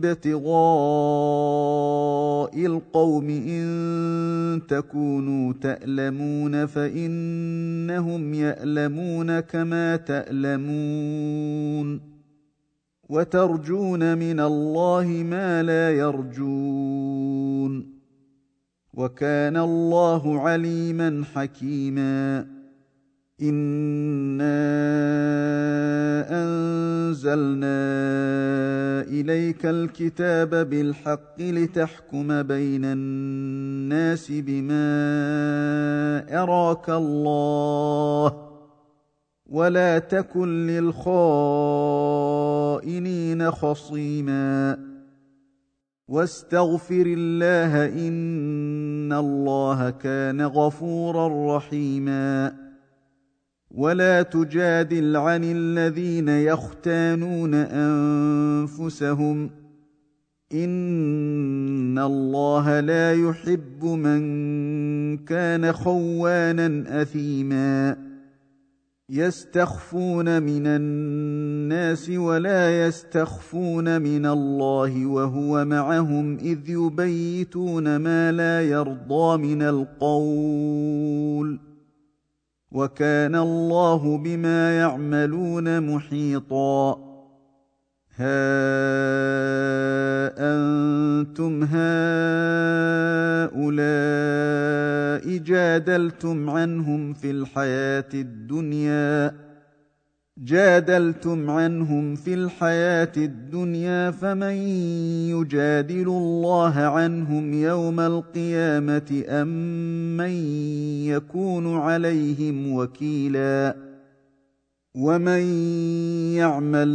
ابتغاء القوم إن تكونوا تألمون فإنهم يألمون كما تألمون وترجون من الله ما لا يرجون وكان الله عليما حكيما إنا أنزلنا إليك الكتاب بالحق لتحكم بين الناس بما أراك الله ولا تكن للخائنين خصيما واستغفر الله إن الله كان غفورا رحيما ولا تجادل عن الذين يختانون أنفسهم إن الله لا يحب من كان خوانا أثيما يستخفون من الناس ولا يستخفون من الله وهو معهم إذ يبيتون ما لا يرضى من القول وكان الله بما يعملون محيطا ها أنتم هؤلاء جادلتم عنهم في الحياة الدنيا جادلتم عنهم في الحياة الدنيا فمن يجادل الله عنهم يوم القيامة أم من يكون عليهم وكيلا ومن يعمل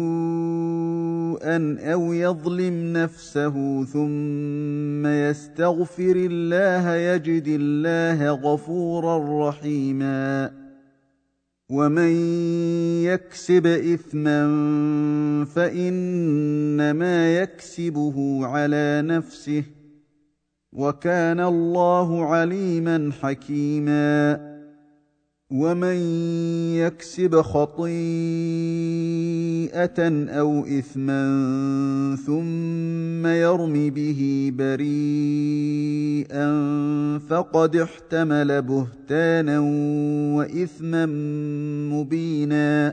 سوءا أو يظلم نفسه ثم يستغفر الله يجد الله غفورا رحيما ومن يكسب إثما فإنما يكسبه على نفسه وكان الله عليما حكيما ومن يكسب خطيئة أو إثما ثم يرم به بريئا فقد احتمل بهتانا وإثما مبينا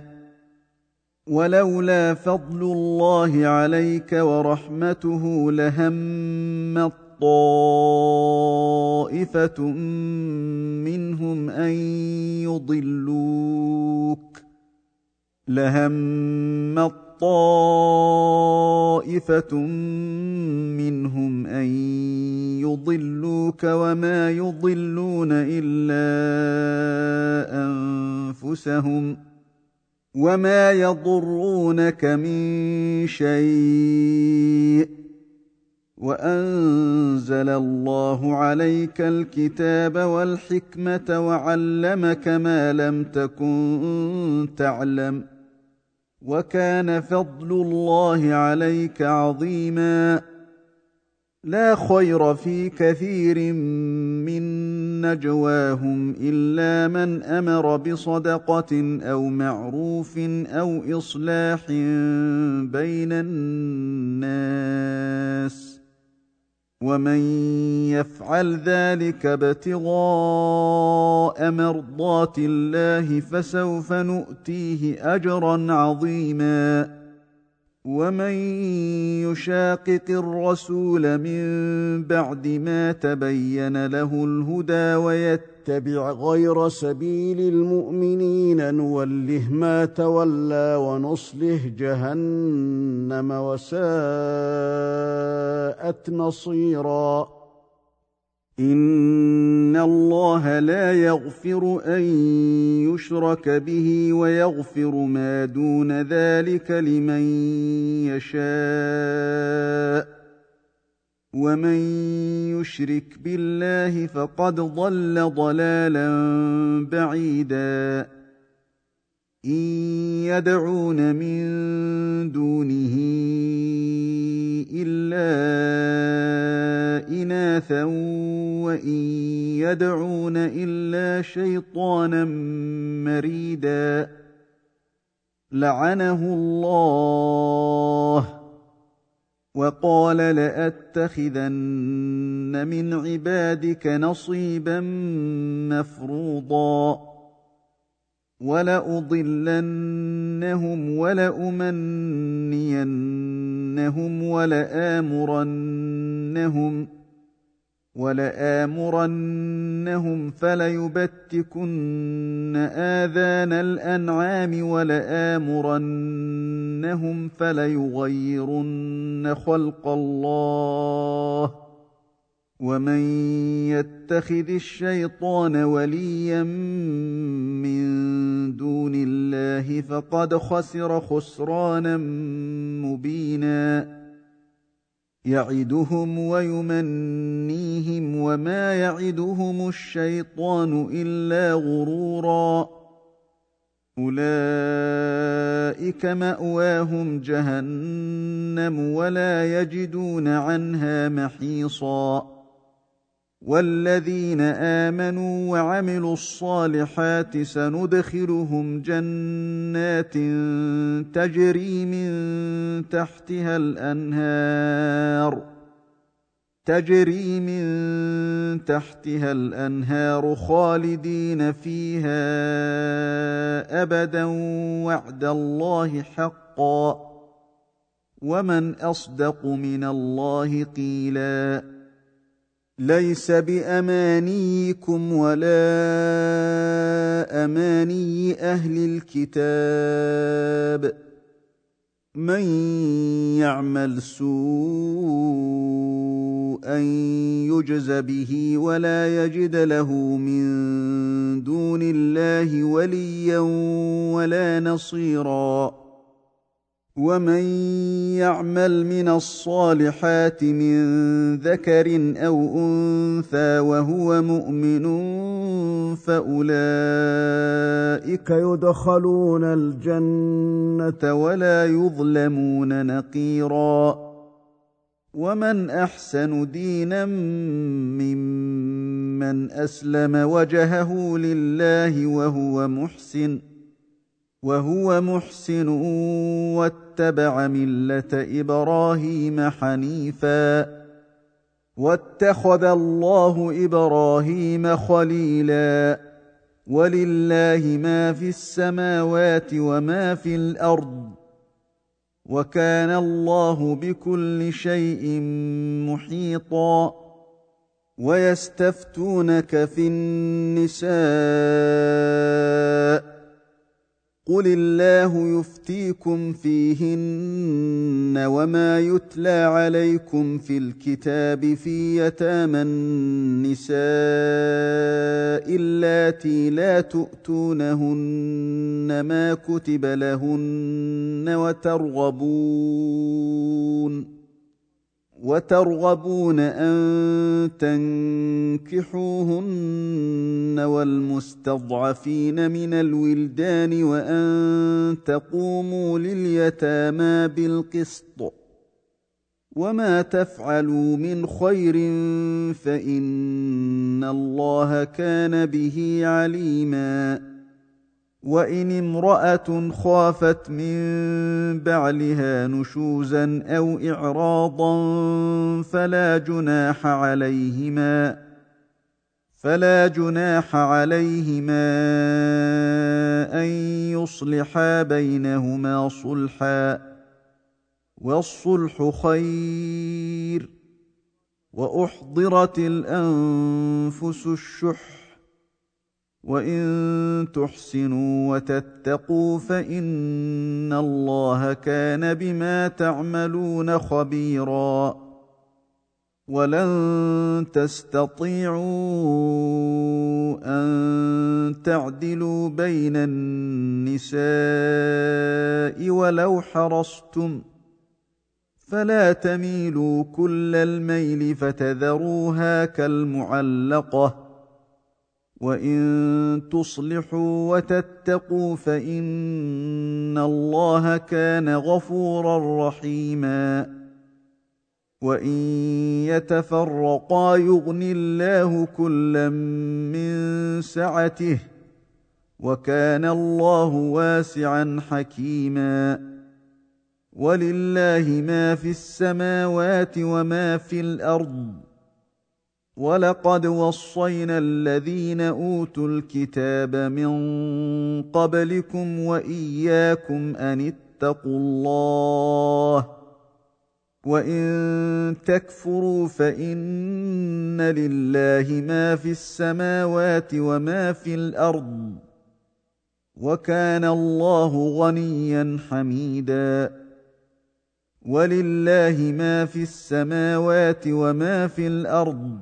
ولولا فضل الله عليك ورحمته لهم طائفة منهم أن يضلوك لهم طائفة منهم أن يضلوك وما يضلون إلا أنفسهم وما يضرونك من شيء وأنزل الله عليك الكتاب والحكمة وعلمك ما لم تكن تعلم وكان فضل الله عليك عظيما لا خير في كثير من نجواهم إلا من أمر بصدقة أو معروف أو إصلاح بين الناس ومن يفعل ذلك ابتغاء مرضات الله فسوف نؤتيه أجرا عظيما ومن يشاقق الرسول من بعد ما تبين له الهدى ويتبع غير سبيل المؤمنين نوله ما تولى ونصله جهنم وساءت مصيرا إن الله لا يغفر أن يشرك به ويغفر ما دون ذلك لمن يشاء ومن يشرك بالله فقد ضل ضلالا بعيدا إن يدعون من دونه إلا إناثا وإن يدعون إلا شيطانا مريدا لعنه الله وقال لأتخذن من عبادك نصيبا مفروضا ولأضلنهم ولأمنينهم ولآمرنهم ولآمرنهم فليبتكن آذان الأنعام ولآمرنهم فليغيرن خلق الله ومن يتخذ الشيطان وليا من دون الله فقد خسر خسرانا مبينا يعدهم ويمنيهم وما يعدهم الشيطان إلا غرورا أولئك مأواهم جهنم ولا يجدون عنها محيصا والذين آمنوا وعملوا الصالحات سندخلهم جنات تجري من تحتها الأنهار تجري من تحتها الأنهار خالدين فيها أبدا وعد الله حقا ومن أصدق من الله قيلا ليس بأمانيكم ولا أماني أهل الكتاب من يعمل سوءا يجز به ولا يجد له من دون الله وليا ولا نصيرا ومن يعمل من الصالحات من ذكر أو أنثى وهو مؤمن فأولئك يدخلون الجنة ولا يظلمون نقيرا ومن أحسن دينا ممن أسلم وجهه لله وهو محسن وهو محسن واتبع ملة إبراهيم حنيفا واتخذ الله إبراهيم خليلا ولله ما في السماوات وما في الأرض وكان الله بكل شيء محيطا ويستفتونك في النساء قل الله يفتيكم فيهن وما يتلى عليكم في الكتاب في يتامى النساء اللاتي لا تؤتونهن ما كتب لهن وترغبون وترغبون أن تنكحوهن والمستضعفين من الولدان وأن تقوموا لليتامى بالقسط وما تفعلوا من خير فإن الله كان به عليما وإن امرأة خافت من بعلها نشوزا أو إعراضا فلا جناح عليهما فلا جناح عليهما أن يصلحا بينهما صلحا والصلح خير وأحضرت الأنفس الشح وإن تحسنوا وتتقوا فإن الله كان بما تعملون خبيرا ولن تستطيعوا أن تعدلوا بين النساء ولو حرصتم فلا تميلوا كل الميل فتذروها كالمعلقة وإن تصلحوا وتتقوا فإن الله كان غفورا رحيما وإن يتفرقا يغن الله كلا من سعته وكان الله واسعا حكيما ولله ما في السماوات وما في الأرض ولقد وصينا الذين أوتوا الكتاب من قبلكم وإياكم أن اتقوا الله وإن تكفروا فإن لله ما في السماوات وما في الأرض وكان الله غنيا حميدا ولله ما في السماوات وما في الأرض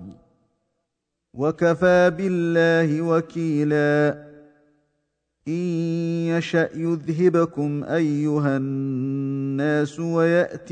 وكفى بالله وكيلا إن يشأ يذهبكم أيها الناس ويأت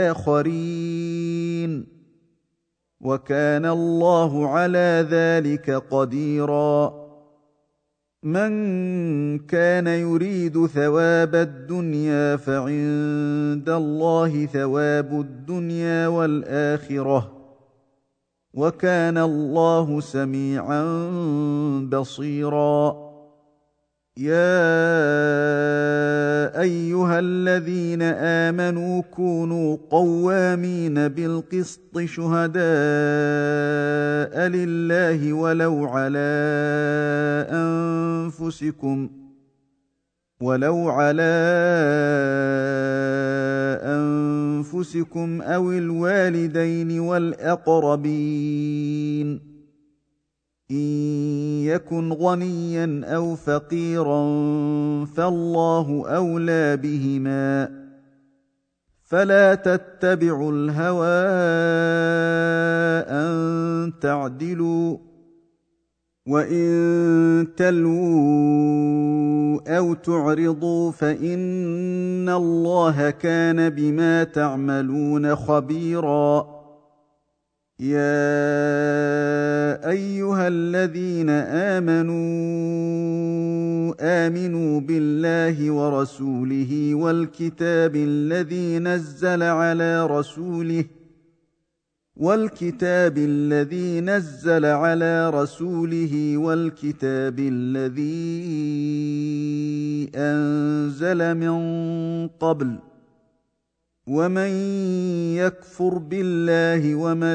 بآخرين وكان الله على ذلك قديرا من كان يريد ثواب الدنيا فعند الله ثواب الدنيا والآخرة وكان الله سميعا بصيرا يا أيها الذين آمنوا كونوا قوامين بالقسط شهداء لله ولو على أنفسكم ولو على أنفسكم أو الوالدين والأقربين إن يكن غنيا أو فقيرا فالله أولى بهما فلا تتبعوا الهوى أن تعدلوا وإن تلووا أو تعرضوا فإن الله كان بما تعملون خبيرا يا أيها الذين آمنوا آمنوا بالله ورسوله والكتاب الذي نزل على رسوله والكتاب الذي نزل على رسوله والكتاب الذي أنزل من قبل ومن يكفر بالله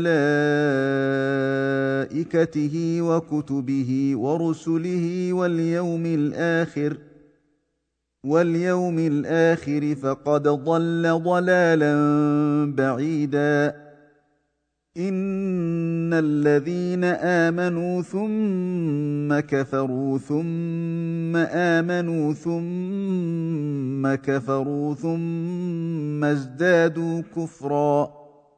وملائكته وكتبه ورسله واليوم الآخر واليوم الآخر فقد ضل ضلالا بعيدا إن الذين آمنوا ثم كفروا ثم آمنوا ثم كفروا ثم ازدادوا كفرا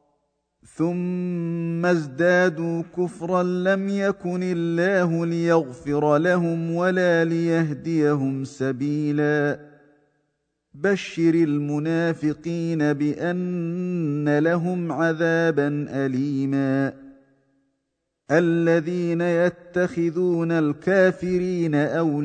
ثم ازدادوا كفرا لم يكن الله ليغفر لهم ولا ليهديهم سبيلا بشر المنافقين بأن لهم عذابا أليما الذين يتخذون الكافرين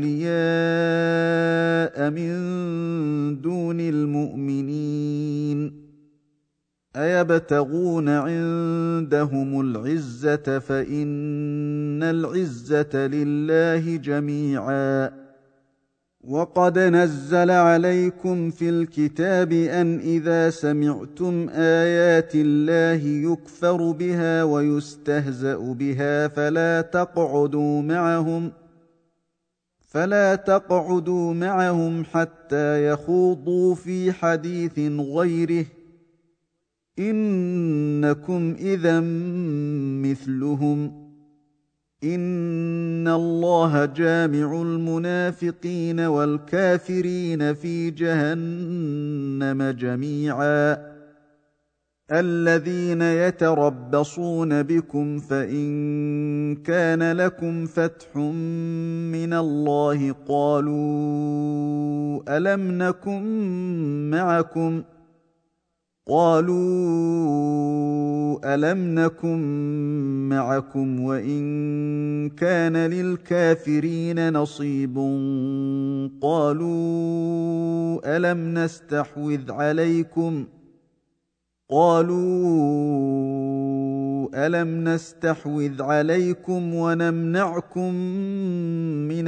أولياء من دون المؤمنين أيبتغون عندهم العزة فإن العزة لله جميعا وقد نزل عليكم في الكتاب أن إذا سمعتم آيات الله يكفر بها ويستهزأ بها فلا تقعدوا معهم فلا تقعدوا معهم حتى يخوضوا في حديث غيره إنكم إذا مثلهم إن الله جامع المنافقين والكافرين في جهنم جميعا الذين يتربصون بكم فإن كان لكم فتح من الله قالوا ألم نكن معكم قالوا ألم نكن معكم وإن كان للكافرين نصيب قالوا ألم نستحوذ عليكم قالوا ألم نستحوذ عليكم ونمنعكم من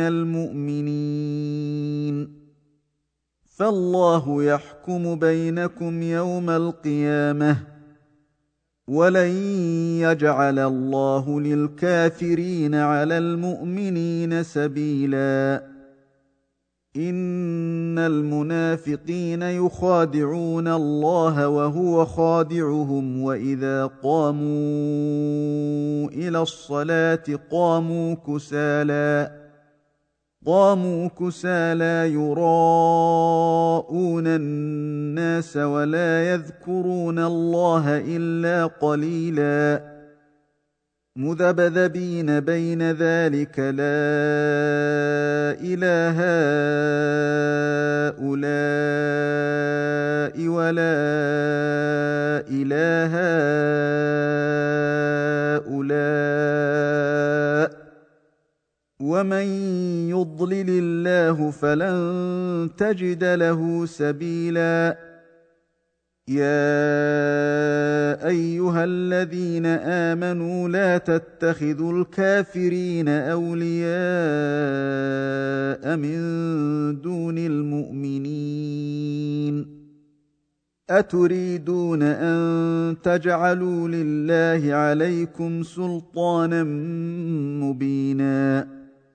المؤمنين فالله يحكم بينكم يوم القيامة ولن يجعل الله للكافرين على المؤمنين سبيلا إن المنافقين يخادعون الله وهو خادعهم وإذا قاموا إلى الصلاة قاموا كسالى قاموا كسالى يراءون الناس ولا يذكرون الله إلا قليلا مذبذبين بين ذلك لا إله هؤلاء ولا إله هؤلاء ومن يضلل الله فلن تجد له سبيلا يا أيها الذين آمنوا لا تتخذوا الكافرين أولياء من دون المؤمنين أتريدون أن تجعلوا لله عليكم سلطانا مبينا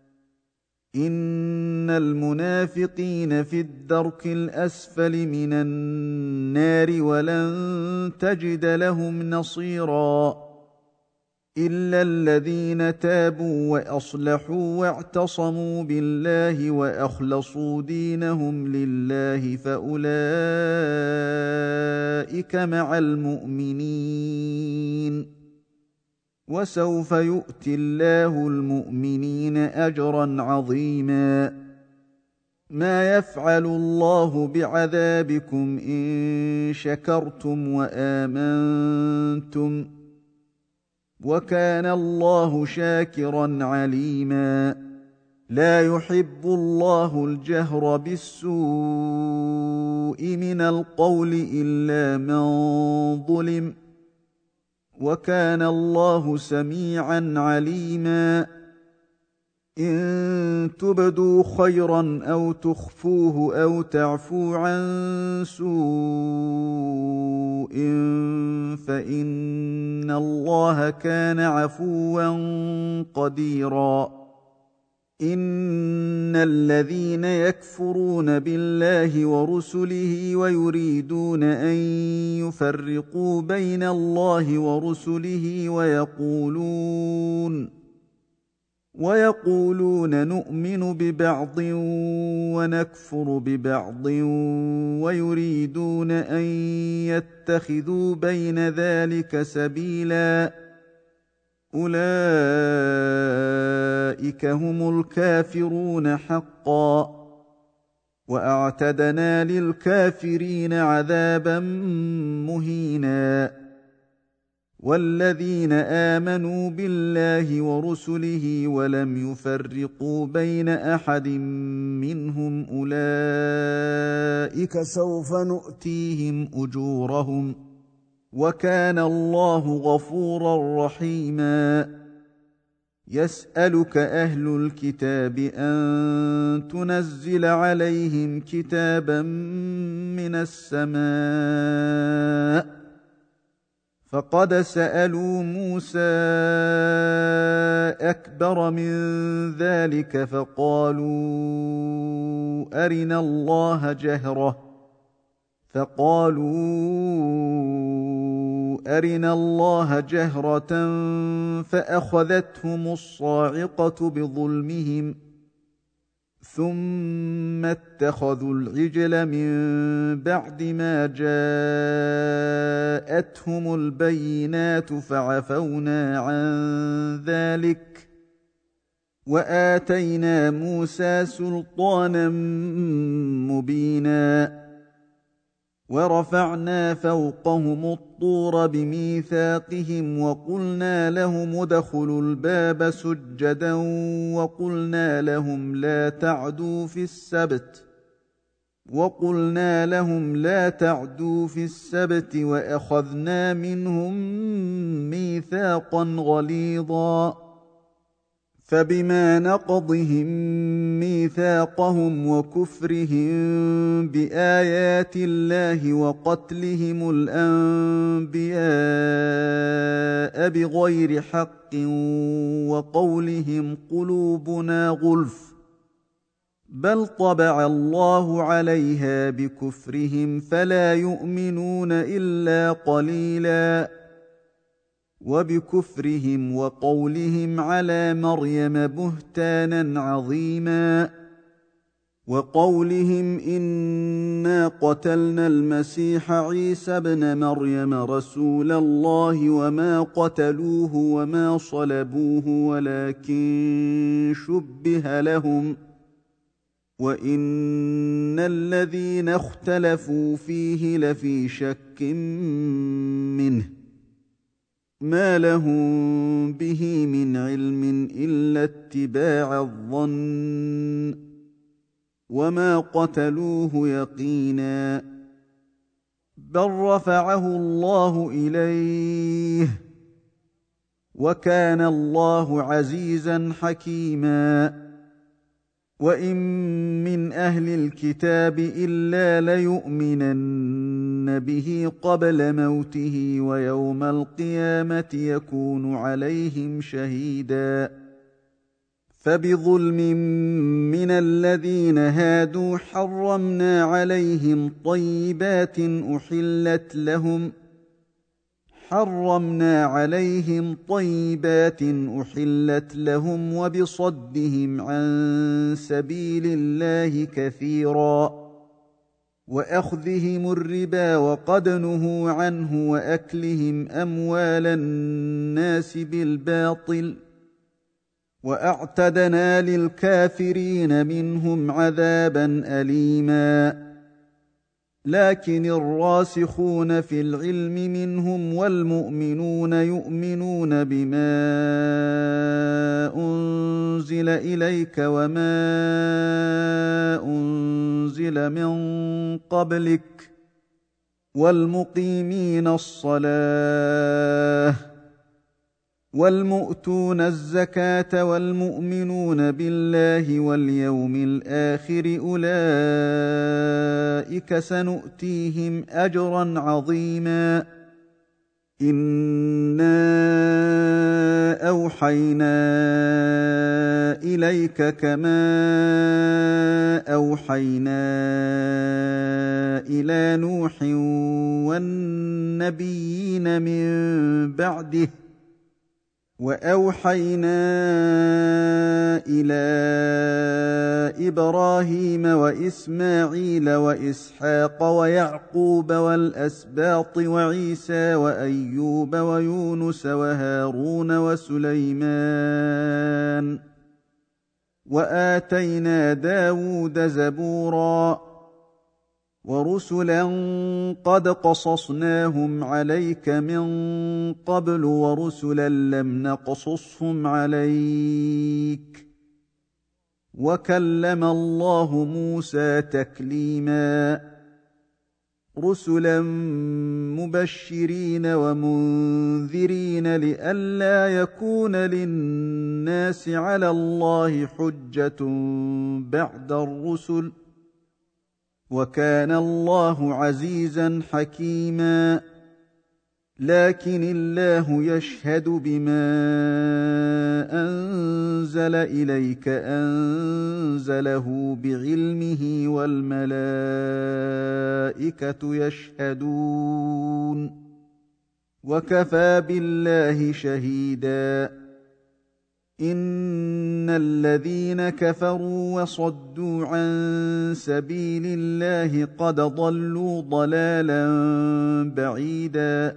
إن المنافقين في الدرك الأسفل من النار ولن تجد لهم نصيرا إلا الذين تابوا وأصلحوا واعتصموا بالله وأخلصوا دينهم لله فأولئك مع المؤمنين وسوف يؤتي الله المؤمنين أجرا عظيما ما يفعل الله بعذابكم إن شكرتم وآمنتم وكان الله شاكرا عليما لا يحب الله الجهر بالسوء من القول إلا من ظلم وكان الله سميعا عليما إن تبدوا خيرا أو تخفوه أو تعفوا عن سوء فإن الله كان عفوا قديرا إن الذين يكفرون بالله ورسله ويريدون أن يفرقوا بين الله ورسله ويقولون ويقولون نؤمن ببعض ونكفر ببعض ويريدون أن يتخذوا بين ذلك سبيلا أولئك هم الكافرون حقا وأعتدنا للكافرين عذابا مهينا والذين آمنوا بالله ورسله ولم يفرقوا بين أحد منهم أولئك سوف نؤتيهم أجورهم وكان الله غفورا رحيما يسألك أهل الكتاب أن تنزل عليهم كتابا من السماء فقد سألوا موسى أكبر من ذلك فقالوا أرنا الله جهرة فقالوا أرنا الله جهرة فأخذتهم الصاعقة بظلمهم ثم اتخذوا العجل من بعد ما جاءتهم البينات فعفونا عن ذلك وآتينا موسى سلطانا مبينا ورفعنا فوقهم الطور بميثاقهم وقلنا لهم ادخلوا الباب سجدا وقلنا لهم لا تعدوا في السبت وقلنا لهم لا تعدوا في السبت وأخذنا منهم ميثاقا غليظا فبما نقضهم ميثاقهم وكفرهم بآيات الله وقتلهم الأنبياء بغير حق وقولهم قلوبنا غلف بل طبع الله عليها بكفرهم فلا يؤمنون إلا قليلا وبكفرهم وقولهم على مريم بهتانا عظيما وقولهم إنا قتلنا المسيح عيسى ابن مريم رسول الله وما قتلوه وما صلبوه ولكن شبه لهم وإن الذين اختلفوا فيه لفي شك منه ما لهم به من علم إلا اتباع الظن وما قتلوه يقينا بل رفعه الله إليه وكان الله عزيزا حكيما وإن من أهل الكتاب إلا ليؤمنن به قبل موته ويوم القيامة يكون عليهم شهيدا فبظلم من الذين هادوا حرمنا عليهم طيبات أحلت لهم حرمنا عليهم طيبات أحلت لهم وبصدهم عن سبيل الله كثيرا وأخذهم الربا وقد نهوا عنه وأكلهم أموال الناس بالباطل وأعتدنا للكافرين منهم عذابا أليما لكن الراسخون في العلم منهم والمؤمنون يؤمنون بما أنزل إليك وما أنزل من قبلك والمقيمين الصلاة والمؤتون الزكاة والمؤمنون بالله واليوم الآخر أولئك سنؤتيهم أجرا عظيما إِنَّا أَوْحَيْنَا إِلَيْكَ كَمَا أَوْحَيْنَا إِلَىٰ نُوحٍ وَالنَّبِيِّينَ مِن بَعْدِهِ وَأَوْحَيْنَا إِلَىٰ إِبْرَاهِيمَ وَإِسْمَاعِيلَ وَإِسْحَاقَ وَيَعْقُوبَ وَالْأَسْبَاطِ وَعِيسَىٰ وَأَيُّوبَ وَيُونُسَ وَهَارُونَ وَسُلَيْمَانَ وَآتَيْنَا دَاوُودَ زَبُورًا وَرُسُلًا قَدْ قَصَصْنَاهُمْ عَلَيْكَ مِن قَبْلُ وَرُسُلًا لَّمْ نَقْصُصْهُمْ عَلَيْكَ وَكَلَّمَ اللَّهُ مُوسَىٰ تَكْلِيمًا رُسُلًا مُبَشِّرِينَ وَمُنذِرِينَ لِئَلَّا يَكُونَ لِلنَّاسِ عَلَى اللَّهِ حُجَّةٌ بَعْدَ الرُّسُلِ وَكَانَ اللَّهُ عَزِيزًا حَكِيمًا لَكِنِ اللَّهُ يَشْهَدُ بِمَا أَنزَلَ إِلَيْكَ أَنزَلَهُ بِعِلْمِهِ وَالْمَلَائِكَةُ يَشْهَدُونَ وَكَفَىٰ بِاللَّهِ شَهِيدًا إِنَّ الَّذِينَ كَفَرُوا وَصَدُّوا عَن سَبِيلِ اللَّهِ قَدْ ضَلُّوا ضَلَالًا بَعِيدًا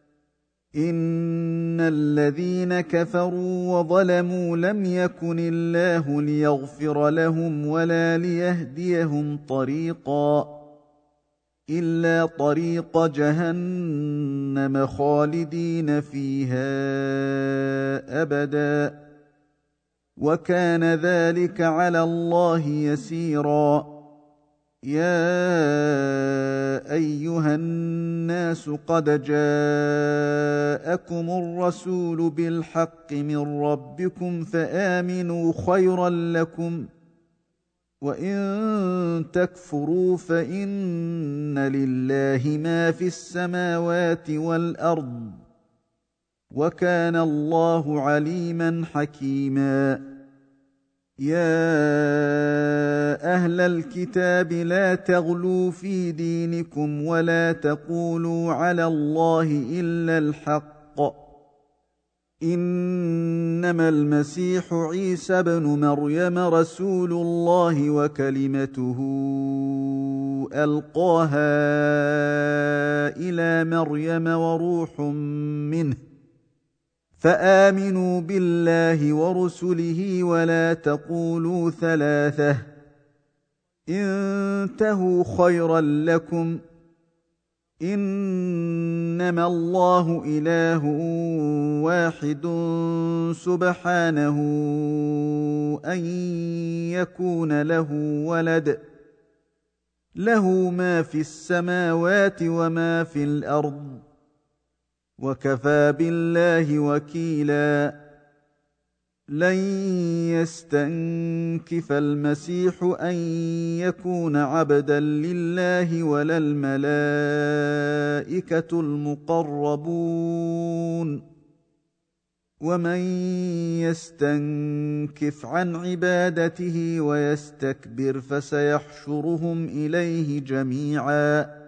إِنَّ الَّذِينَ كَفَرُوا وَظَلَمُوا لَمْ يَكُنِ اللَّهُ لِيَغْفِرَ لَهُمْ وَلَا لِيَهْدِيَهُمْ طَرِيقًا إِلَّا طَرِيقَ جَهَنَّمَ خَالِدِينَ فِيهَا أَبَدًا وَكَانَ ذَلِكَ عَلَى اللَّهِ يَسِيرًا يَا أَيُّهَا النَّاسُ قَدْ جَاءَكُمُ الرَّسُولُ بِالْحَقِّ مِنْ رَبِّكُمْ فَآمِنُوا خَيْرًا لَكُمْ وَإِن تَكْفُرُوا فَإِنَّ لِلَّهِ مَا فِي السَّمَاوَاتِ وَالْأَرْضِ وَكَانَ اللَّهُ عَلِيمًا حَكِيمًا يَا أَهْلَ الْكِتَابِ لَا تَغْلُوا فِي دِينِكُمْ وَلَا تَقُولُوا عَلَى اللَّهِ إِلَّا الْحَقَّ إِنَّمَا الْمَسِيحُ عِيسَى ابْنُ مَرْيَمَ رَسُولُ اللَّهِ وَكَلِمَتُهُ أَلْقَاهَا إِلَىٰ مَرْيَمَ وَرُوحٌ مِّنْهُ فَآمِنُوا بِاللَّهِ وَرُسُلِهِ وَلَا تَقُولُوا ثَلَاثَةٌ انتهوا خَيْرًا لَّكُمْ إِنَّمَا اللَّهُ إِلَٰهٌ وَاحِدٌ سُبْحَانَهُ أَن يَكُونَ لَهُ وَلَدٌ لَّهُ مَا فِي السَّمَاوَاتِ وَمَا فِي الْأَرْضِ وَكَفَىٰ بِاللَّهِ وَكِيلًا لَّن يَسْتَنكِفَ الْمَسِيحُ أَن يَكُونَ عَبْدًا لِّلَّهِ وَلَا الْمَلَائِكَةُ الْمُقَرَّبُونَ وَمَن يَسْتَنكِفْ عَنْ عِبَادَتِهِ وَيَسْتَكْبِرْ فَسَيَحْشُرُهُمْ إِلَيْهِ جَمِيعًا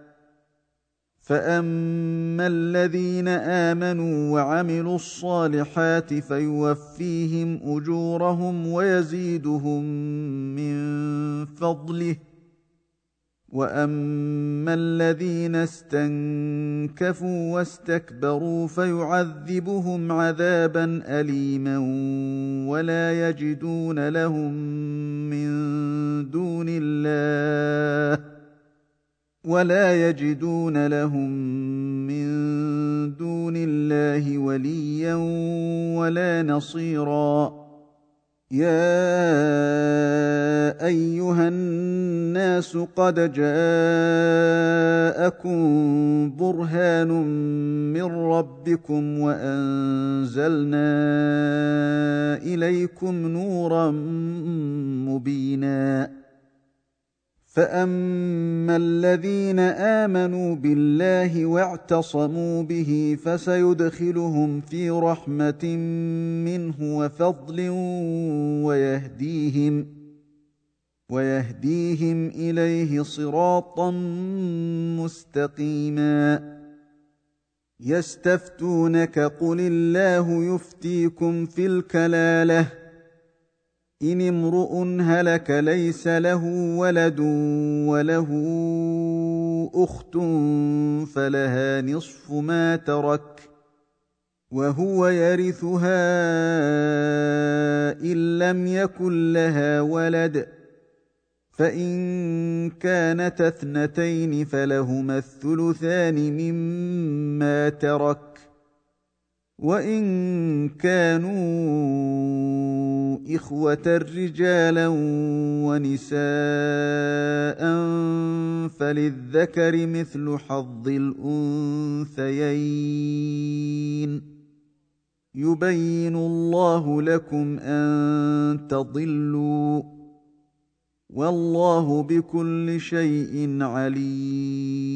فَأَمَّا الَّذِينَ آمَنُوا وَعَمِلُوا الصَّالِحَاتِ فَيُوَفِّيهِمْ أُجُورَهُمْ وَيَزِيدُهُم مِّن فَضْلِهِ وَأَمَّا الَّذِينَ اسْتَنكَفُوا وَاسْتَكْبَرُوا فَيُعَذِّبُهُمْ عَذَابًا أَلِيمًا وَلَا يَجِدُونَ لَهُم مِّن دُونِ اللَّهِ ولا يجدون لهم من دون الله وليا ولا نصيرا يا أيها الناس قد جاءكم برهان من ربكم وأنزلنا إليكم نورا مبينا فاما الذين امنوا بالله واعتصموا به فسيدخلهم في رحمه منه وفضل ويهديهم ويهديهم اليه صراطا مستقيما. يستفتونك قل الله يفتيكم في الكلاله إن امرؤ هلك ليس له ولد وله أخت فلها نصف ما ترك وهو يرثها إن لم يكن لها ولد فإن كانتا اثنتين فلهما الثلثان مما ترك وإن كانوا إخوة رجالا ونساء فللذكر مثل حظ الأنثيين يبين الله لكم أن تضلوا والله بكل شيء عليم.